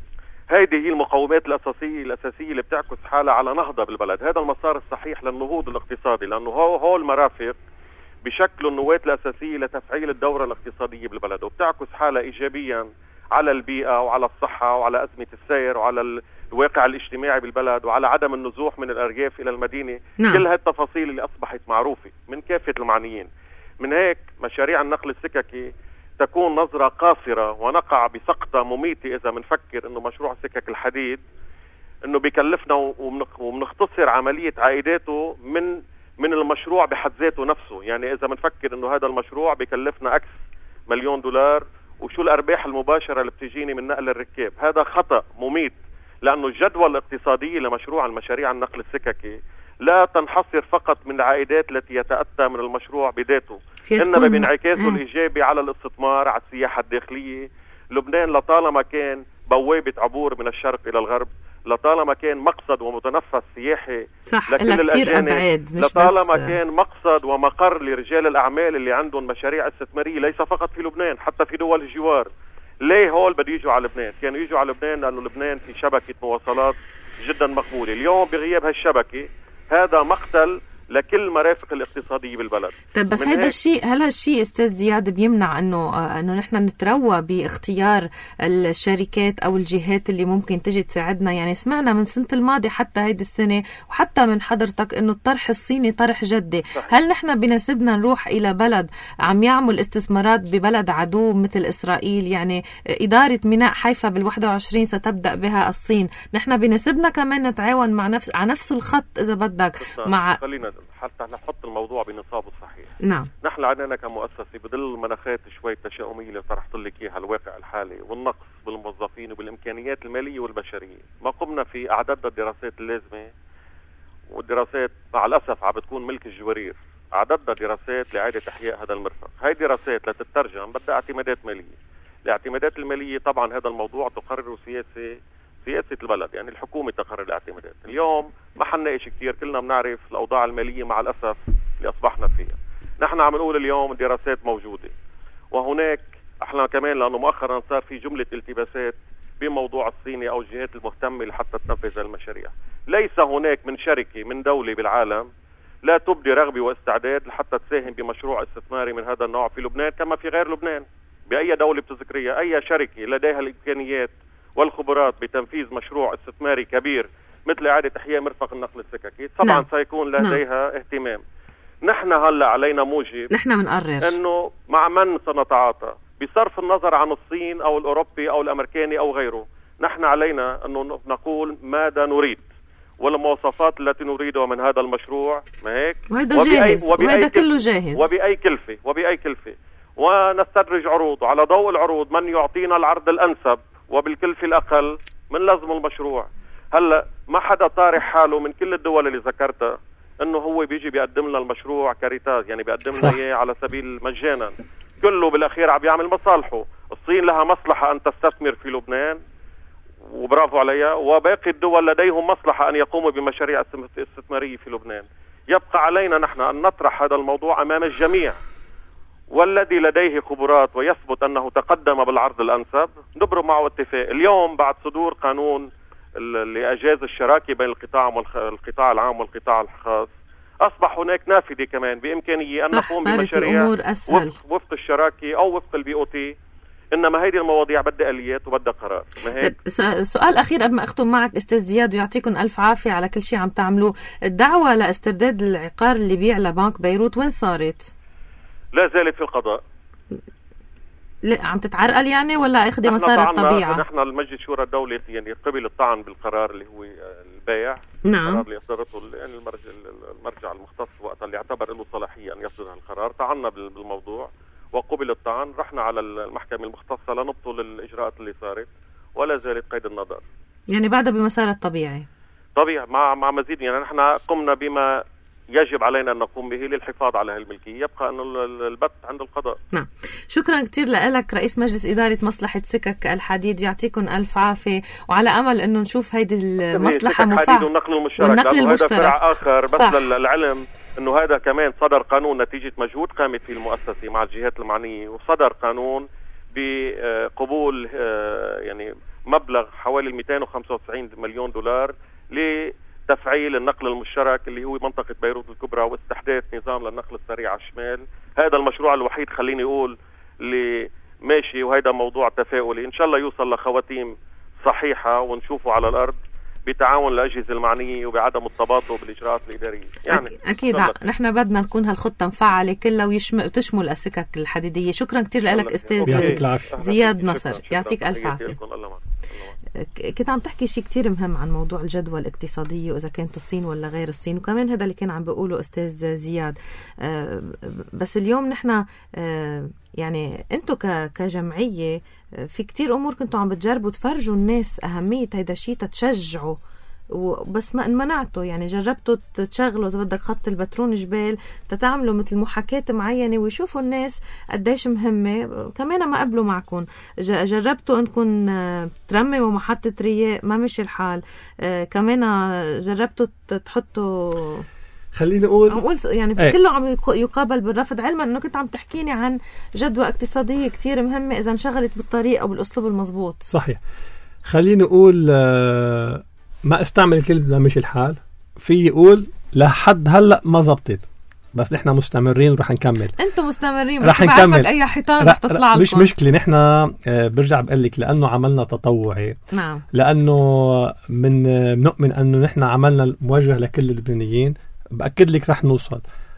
هذه هي المقومات الأساسية الأساسية اللي بتعكس حالها على نهضة بالبلد. هذا المسار الصحيح للنهوض الاقتصادي، لأنه هو هو المرافق بشكل النواة الأساسية لتفعيل الدورة الاقتصادية بالبلد، وبتعكس حالها إيجابيا على البيئة وعلى الصحة وعلى أزمة السير وعلى الواقع الاجتماعي بالبلد وعلى عدم النزوح من الأرياف إلى المدينة. نعم. كل هالتفاصيل اللي أصبحت معروفة من كافة المعنيين. من هيك مشاريع النقل السككي تكون نظرة قاصرة ونقع بسقطة مميتة إذا منفكر إنه مشروع سكك الحديد إنه بيكلفنا ومنختصر عملية عائداته من من المشروع بحد ذاته نفسه. يعني إذا منفكر إنه هذا المشروع بيكلفنا أكس مليون دولار وشو الأرباح المباشرة اللي بتجيني من نقل الركاب، هذا خطأ مميت. لأنه الجدوى الاقتصادية لمشروع المشاريع النقل السككي لا تنحصر فقط من العائدات التي يتأتى من المشروع بذاته، إنما بانعكاسه الإيجابي على الاستثمار، على السياحة الداخلية. لبنان لطالما كان بوابة عبور من الشرق إلى الغرب، لطالما كان مقصد ومتنفس سياحي لكل الأجانب، لطالما كان مقصد ومقر لرجال الأعمال اللي عندهم مشاريع استثمارية ليس فقط في لبنان، حتى في دول الجوار. ليه هول بده يجوا على لبنان؟ كانوا يجوا على لبنان لأنه لبنان في شبكة مواصلات جدا مقبولة. اليوم بغياب هالشبكة هذا مقتل لكل مرافق الاقتصادية بالبلد. طيب بس هذا الشيء، هل هالشيء استاذ زياد بيمنع انه آه انه نحن نتروى باختيار الشركات او الجهات اللي ممكن تجي تساعدنا؟ يعني سمعنا من سنة الماضي حتى هيدي السنة وحتى من حضرتك انه الطرح الصيني طرح جدي. صحيح. هل نحن بناسبنا نروح الى بلد عم يعمل استثمارات ببلد عدو مثل اسرائيل؟ يعني ادارة ميناء حيفا بالواحد وعشرين ستبدأ بها الصين، نحن بناسبنا كمان نتعاون مع نفس على نفس الخط اذا بدك مع خلينا حتى نحط الموضوع بنصابه الصحيح. نعم. نحن عندنا كمؤسسة بظل المناخات شوي تشاؤمية اللي طرحت لك اياها الواقع الحالي والنقص بالموظفين وبالامكانيات المالية والبشرية، ما قمنا في اعداد الدراسات اللازمة، والدراسات مع الاسف عم بتكون ملك الجوارير. اعددنا دراسات لاعادة احياء هذا المرفق، هاي دراسات لتترجم بدها اعتمادات مالية. الاعتمادات المالية طبعا هذا الموضوع تقرر سياسة سياسة البلد، يعني الحكومة تقرر الاعتمادات. اليوم ما حنناقش كتير، كلنا بنعرف الأوضاع المالية مع الأسف اللي أصبحنا فيها. نحن عم نقول اليوم الدراسات موجودة، وهناك احنا كمان لأنه مؤخرا صار في جملة التباسات بموضوع الصيني أو الجهات المهتمة لحتى تنفذ المشاريع. ليس هناك من شركة من دولة بالعالم لا تبدي رغبة واستعداد لحتى تساهم بمشروع استثماري من هذا النوع في لبنان كما في غير لبنان. بأي دولة بتذكريها أي شركة لديها الإمكانيات والخبرات بتنفيذ مشروع استثماري كبير مثل إعادة إحياء مرفق النقل السككي طبعا نعم. سيكون لديها نعم. اهتمام. نحن هلا علينا موجب نحن منقرر انه مع من سنتعاطى بصرف النظر عن الصين او الاوروبي او الامريكاني او غيره. نحن علينا انه نقول ماذا نريد والمواصفات التي نريدها من هذا المشروع، ما هيك؟ وهذا جاهز وهذا كله جاهز وبأي كلفة وبأي كلفة ونستدرج عروض، وعلى ضوء العروض من يعطينا العرض الأنسب وبالكلفة الأقل من لازم المشروع. هلا ما حدا طارح حاله من كل الدول اللي ذكرتها انه هو بيجي بيقدم لنا المشروع كاريتاز، يعني بيقدم لنا اياه على سبيل مجانا. كله بالاخير عم بيعمل مصالحه. الصين لها مصلحة ان تستثمر في لبنان وبرافو عليها، وباقي الدول لديهم مصلحة ان يقوموا بمشاريع استثمارية في لبنان. يبقى علينا نحن ان نطرح هذا الموضوع امام الجميع، والذي لديه خبرات ويثبت انه تقدم بالعرض الانسب نبرم معه اتفاق. اليوم بعد صدور قانون اللي اجاز الشراكه بين القطاع والقطاع العام والقطاع الخاص، اصبح هناك نافذه كمان بامكانيه ان نقوم بمشاريع وفق, وفق الشراكه او وفق البي او تي. انما هذه المواضيع بدها اليات وبدها قرار. سؤال اخير قبل ما اختم معك استاذ زياد، ويعطيكم الف عافيه على كل شيء عم تعملوه. الدعوه لاسترداد العقار اللي بيع لبنك بيروت وين صارت؟ لا زالت في القضاء. لا عم تتعرقل يعني ولا اخذ مسار الطبيعه؟ نحن المجلس شورى الدولي يعني قبل الطعن بالقرار اللي هو البيع. نعم. القرار اللي اصدرته يعني المرجع المرجع المختص وقت اللي اعتبر له صلاحيه ان يصدر القرار، طعنا بالموضوع وقبل الطعن، رحنا على المحكمة المختصة لنبطل الإجراءات اللي صارت، ولا زالت قيد النظر. يعني بعدها بمسار الطبيعي طبيعي مع مع مزيد. يعني نحن قمنا بما يجب علينا أن نقوم به للحفاظ على هالملكية، يبقى أن البت عند القضاء. نعم. شكرا كتير لك رئيس مجلس إدارة مصلحة سكك الحديد، يعطيكم ألف عافية، وعلى أمل أنه نشوف هيدي المصلحة مفاعلة والنقل المشترك. والنقل المشترك هذا فرع آخر، بس للعلم أنه هذا كمان صدر قانون نتيجة مجهود قامت فيه المؤسسة مع الجهات المعنية، وصدر قانون بقبول يعني مبلغ حوالي مئتين وخمسة وتسعين مليون دولار لتفعيل النقل المشترك اللي هو منطقة بيروت الكبرى، واستحداث نظام للنقل السريع على الشمال. هذا المشروع الوحيد خليني أقول اللي ماشي، وهذا موضوع تفاؤلي إن شاء الله يوصل لخواتيم صحيحة ونشوفه على الأرض بتعاون الأجهزة المعنية وبعدم التباطؤ بالإجراءات الإدارية. يعني أكيد نحن بدنا نكون هالخطة مفعلة كلها وتشمل السكك الحديدية. شكرا كتير لك أستاذ زياد نصر، يعطيك ألف عافية. كنت عم تحكي شيء كتير مهم عن موضوع الجدوى الاقتصادية وإذا كانت الصين ولا غير الصين، وكمان هذا اللي كان عم بيقوله أستاذ زياد. بس اليوم نحن يعني أنتو كجمعية في كتير أمور كنتوا عم بتجربوا تفرجوا الناس أهمية هيدا الشيء تتشجعوا، وبس ما انمنعتوا. يعني جربتوا تشغلوا إذا بدك خط البترون جبال تتعملوا مثل محاكاة معينة ويشوفوا الناس قديش مهمة، كمان ما قبلوا معكم. جربتوا انكم ترمموا محطة رياء، ما مشي الحال. كمان جربتوا تحطوا، خليني اقول اقول يعني ايه. كله عم يقابل بالرفض، علما انه كنت عم تحكيني عن جدوى اقتصادية كتير مهمة اذا انشغلت بالطريقة وبالاسلوب المضبوط. صحيح. خليني اقول آه ما استعمل كلمة مش الحال، في يقول لحد هلأ ما زبطت، بس نحن مستمرين ورح نكمل. انتم مستمرين، رح نكمل. اي حيطان رح تطلع لكم. مش مشكلة، نحن آه برجع بقول لك لأنه عملنا تطوعي. نعم. لأنه من نؤمن أنه نحن عملنا موجه لكل اللبنانيين، بأكد لك رح نوصل.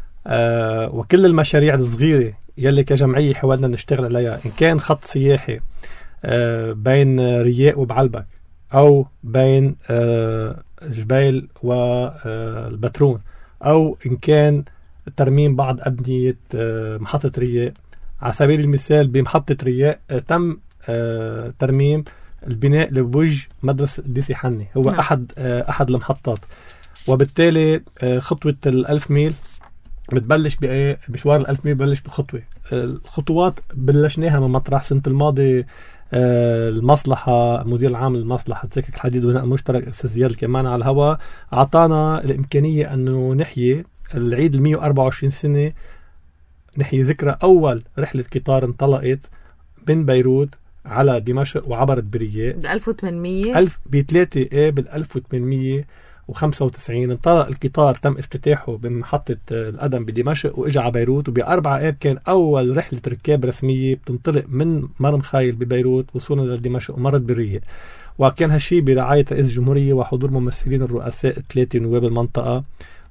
آه وكل المشاريع الصغيرة يلي كجمعية حاولنا نشتغل عليها، إن كان خط سياحي آه بين رياء وبعلبك، أو بين آه جبيل والبترون، أو إن كان ترميم بعض أبنية آه محطة رياء. على سبيل المثال بمحطة رياء آه تم آه ترميم البناء لوجه مدرسة الديسي حني، هو نعم. أحد آه أحد المحطات. وبالتالي آه خطوة الألف ميل بتبلش بمشوار الألف ميل ببلش بخطوة. آه الخطوات بلشناها من مطرح سنة الماضي. آه المصلحة مدير العام للمصلحة سكك الحديد والنقل المشترك أستاذ زياد كمان على الهواء أعطانا الإمكانية أنه نحيي العيد المية وأربعة وعشرين سنة، نحيي ذكرى أول رحلة قطار انطلقت من بيروت على دمشق وعبرت برياء ب ألف وثمانمية ألف بثلاثة ايه بال ألف وثمانمية وخمسة وتسعين انطلق القطار، تم افتتاحه بمحطة القدم بدمشق واجا على بيروت، وبأربعة آب كان أول رحلة ركاب رسمية بتنطلق من مرم خايل ببيروت وصولا لدمشق ومرت بالرياء. وكان هالشي برعاية رئيس الجمهورية وحضور ممثلين الرؤساء الثلاثة نواب المنطقة،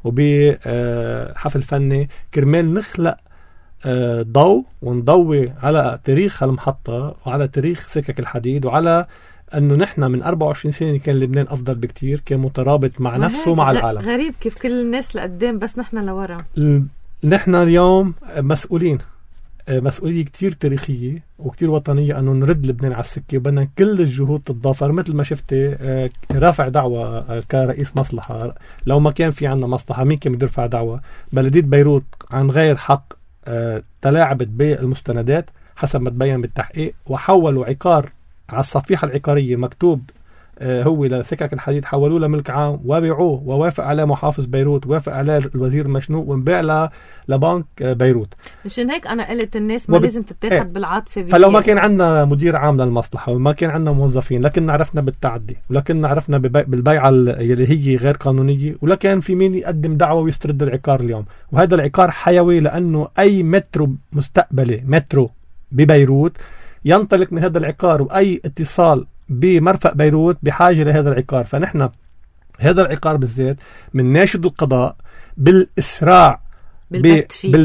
وبحفل فني كرمال نخلق ضوء ونضوي على تاريخ المحطة وعلى تاريخ سكك الحديد، وعلى أنه نحن من أربعة وعشرين سنة كان لبنان أفضل بكتير، كان مترابط مع نفسه ومع العالم. غريب كيف كل الناس لقدام بس نحن لورا. نحن اليوم مسؤولين مسؤولية كتير تاريخية وكتير وطنية أنه نرد لبنان على السكة، وبدنا كل الجهود تتضافر. مثل ما شفتي رافع دعوة كرئيس مصلحة، لو ما كان في عنا مصلحة مين كان يرفع دعوة؟ بلدية بيروت عن غير حق تلاعبت بالمستندات حسب ما تبين بالتحقيق، وحولوا عقار على الصفيحة العقارية مكتوب هو لسكك الحديد، حولوه لملك عام وبيعوه، ووافق عليه محافظ بيروت، ووافق عليه الوزير المشنوق، ونبيع لبنك بيروت. مشان هيك أنا قلت الناس ما وب... لازم تتاخد ايه. بالعاطفة. فلو ما كان عندنا مدير عام للمصلحة وما كان عندنا موظفين، لكن عرفنا بالتعدي، ولكن عرفنا ببي... بالبيعة اللي هي غير قانونية، ولكن في مين يقدم دعوة ويسترد العقار اليوم. وهذا العقار حيوي، لأنه أي مترو مستقبلي مترو ببيروت ينطلق من هذا العقار، وأي اتصال بمرفق بيروت بحاجة لهذا العقار. فنحن هذا العقار بالذات من ناشد القضاء بالإسراع بالبت, بالبت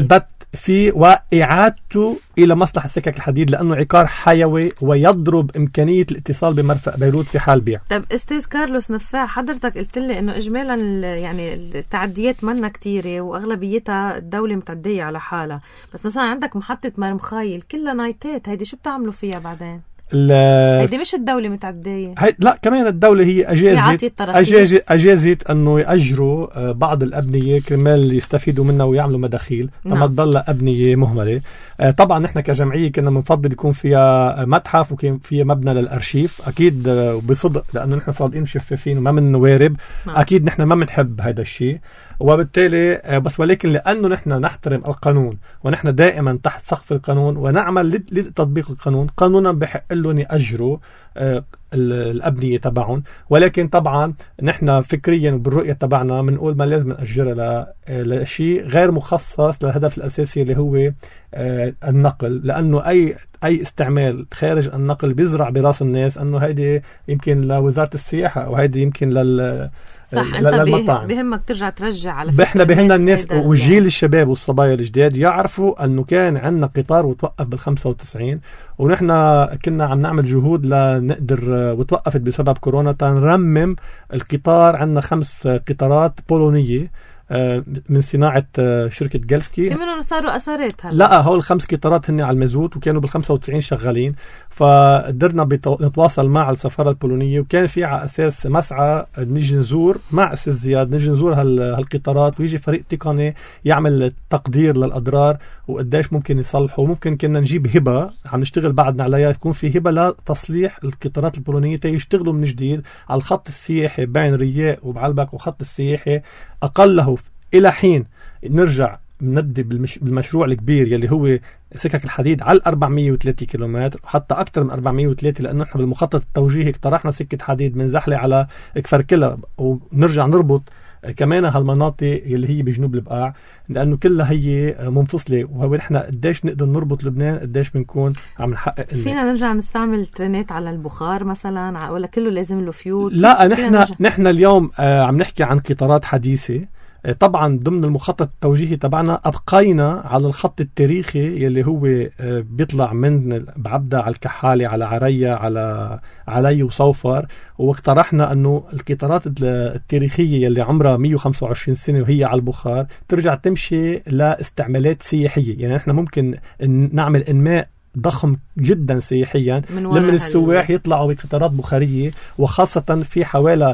في وإعادته إلى مصلحة سكك الحديد لأنه عقار حيوي ويضرب إمكانية الاتصال بمرفأ بيروت في حال بيع. طب أستاذ كارلوس نفاع، حضرتك قلت لي إنه إجمالا يعني التعديات منا كتيرة وأغلبيتها الدولة متعدية على حالها، بس مثلا عندك محطة مرمخايل كلها نايتات، هيدي شو بتعملوا فيها بعدين؟ هيدي مش الدولة متعدية، لا كمان الدولة هي أجازت أجازت أجازت أنه يأجروا بعض الأبنية كرمال يستفيدوا منها ويعملوا مداخيل فما تضل أبنية مهملة. طبعا نحن كجمعية كنا بنفضل يكون فيها متحف وكان فيها مبنى للأرشيف أكيد بصدق، لأنه نحن صادقين شفافين وما من نوارب. أكيد نحن ما بنحب هذا الشيء، وبالتالي بس ولكن لأنه نحن نحترم القانون ونحن دائما تحت سقف القانون ونعمل لتطبيق القانون، قانونا بحق لهم يأجروا الأبنية تبعهم. ولكن طبعا نحن فكريا وبالرؤية تبعنا بنقول ما لازم نأجرها لشيء غير مخصص للهدف الأساسي اللي هو النقل، لأنه أي أي استعمال خارج النقل بيزرع براس الناس أنه هيدي يمكن لوزارة السياحة أو هيدي يمكن لل صح. انت بهمك ترجع ترجع على فكرة احنا بهمنا الناس وجيل الشباب والصبايا الجداد يعرفوا انه كان عندنا قطار وتوقف بالخمسة وتسعين، ونحن كنا عم نعمل جهود لنقدر وتوقفت بسبب كورونا تنرمم القطار. عندنا خمس قطارات بولونية من صناعة شركة جلسكي، في منهم صاروا أثارات هلا. لا هول الخمس قطارات هن على المازوت وكانوا بالخمسة وتسعين شغالين، فقدرنا نتواصل مع السفارة البولونية وكان في على أساس مسعى نيجي نزور مع أساس زياد نيجي نزور هالقطارات ويجي فريق تقني يعمل تقدير للأضرار وقديش ممكن يصلحوا. ممكن كنا نجيب هبة عم نشتغل بعدنا عليها، يكون في هبة لتصليح القطارات البولونية تيشتغلوا من جديد على الخط السياحي بين رياء وبعلبك وخط السياحي أقله إلى حين نرجع نبدأ بالمشروع الكبير يلي هو سكك الحديد على أربعمية وثلاثين كيلومتر وحتى أكثر من أربعمية وثلاثين، لأنه إحنا بالمخطط التوجيهي اقترحنا سكة حديد من زحلة على كفركلة ونرجع نربط كمان هالمناطق اللي هي بجنوب البقاع، لأنه كلها هي منفصلة. وهو نحن قديش نقدر نربط لبنان قديش بنكون عم نحقق. فينا نرجع نستعمل ترينات على البخار مثلا ولا كله لازم له فيول؟ لا نحن نحن اليوم عم نحكي عن قطارات حديثة. طبعا ضمن المخطط التوجيهي تبعنا أبقينا على الخط التاريخي يلي هو بيطلع من بعبدة على الكحالة على عرية على علي وصوفر، واقترحنا أنه القطارات التاريخية يلي عمرها مية وخمسة وعشرين سنة وهي على البخار ترجع تمشي لاستعمالات سياحية. يعني احنا ممكن نعمل إنماء ضخم جدا سياحيا لما السواح يطلعوا بقطارات بخارية، وخاصة في حوالي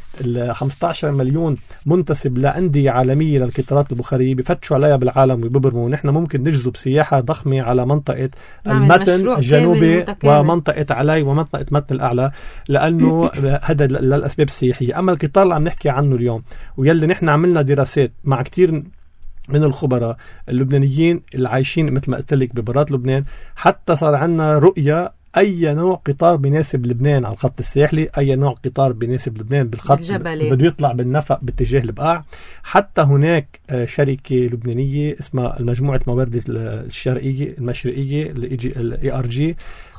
خمسة عشر مليون منتسب لأندية عالمية للقطارات البخارية بفتشوا عليها بالعالم ويبرموا. نحن ممكن نجذب سياحة ضخمة على منطقة المتن الجنوبي ومنطقة علي ومنطقة متن الأعلى، لأنه هذا للأسباب السياحية. أما القطار اللي عم نحكي عنه اليوم ويلي نحن عملنا دراسات مع كتير من الخبراء اللبنانيين اللي عايشين مثل ما قلت لك ببرات لبنان، حتى صار عندنا رؤية أي نوع قطار بيناسب لبنان على الخط الساحلي، أي نوع قطار بيناسب لبنان بالخط بده يطلع بالنفق باتجاه البقاع. حتى هناك شركة لبنانية اسمها المجموعة موارد الشرقية المشرقية الاي ار جي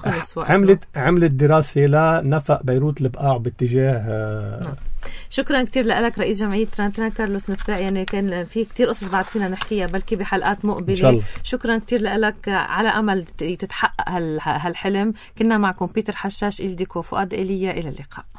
عملت عملت دراسة لنفق بيروت البقاع باتجاه. نعم. شكرا كتير لك رئيس جمعية تران كارلوس نفاع. يعني كان في كتير قصص بعد فينا نحكيها بلكي بحلقات مقبلة. شكرا كتير لك، على أمل تتحقق هالحلم. كنا معكم بيتر حشاش، إلديكو، فؤاد إيليا، إلى اللقاء.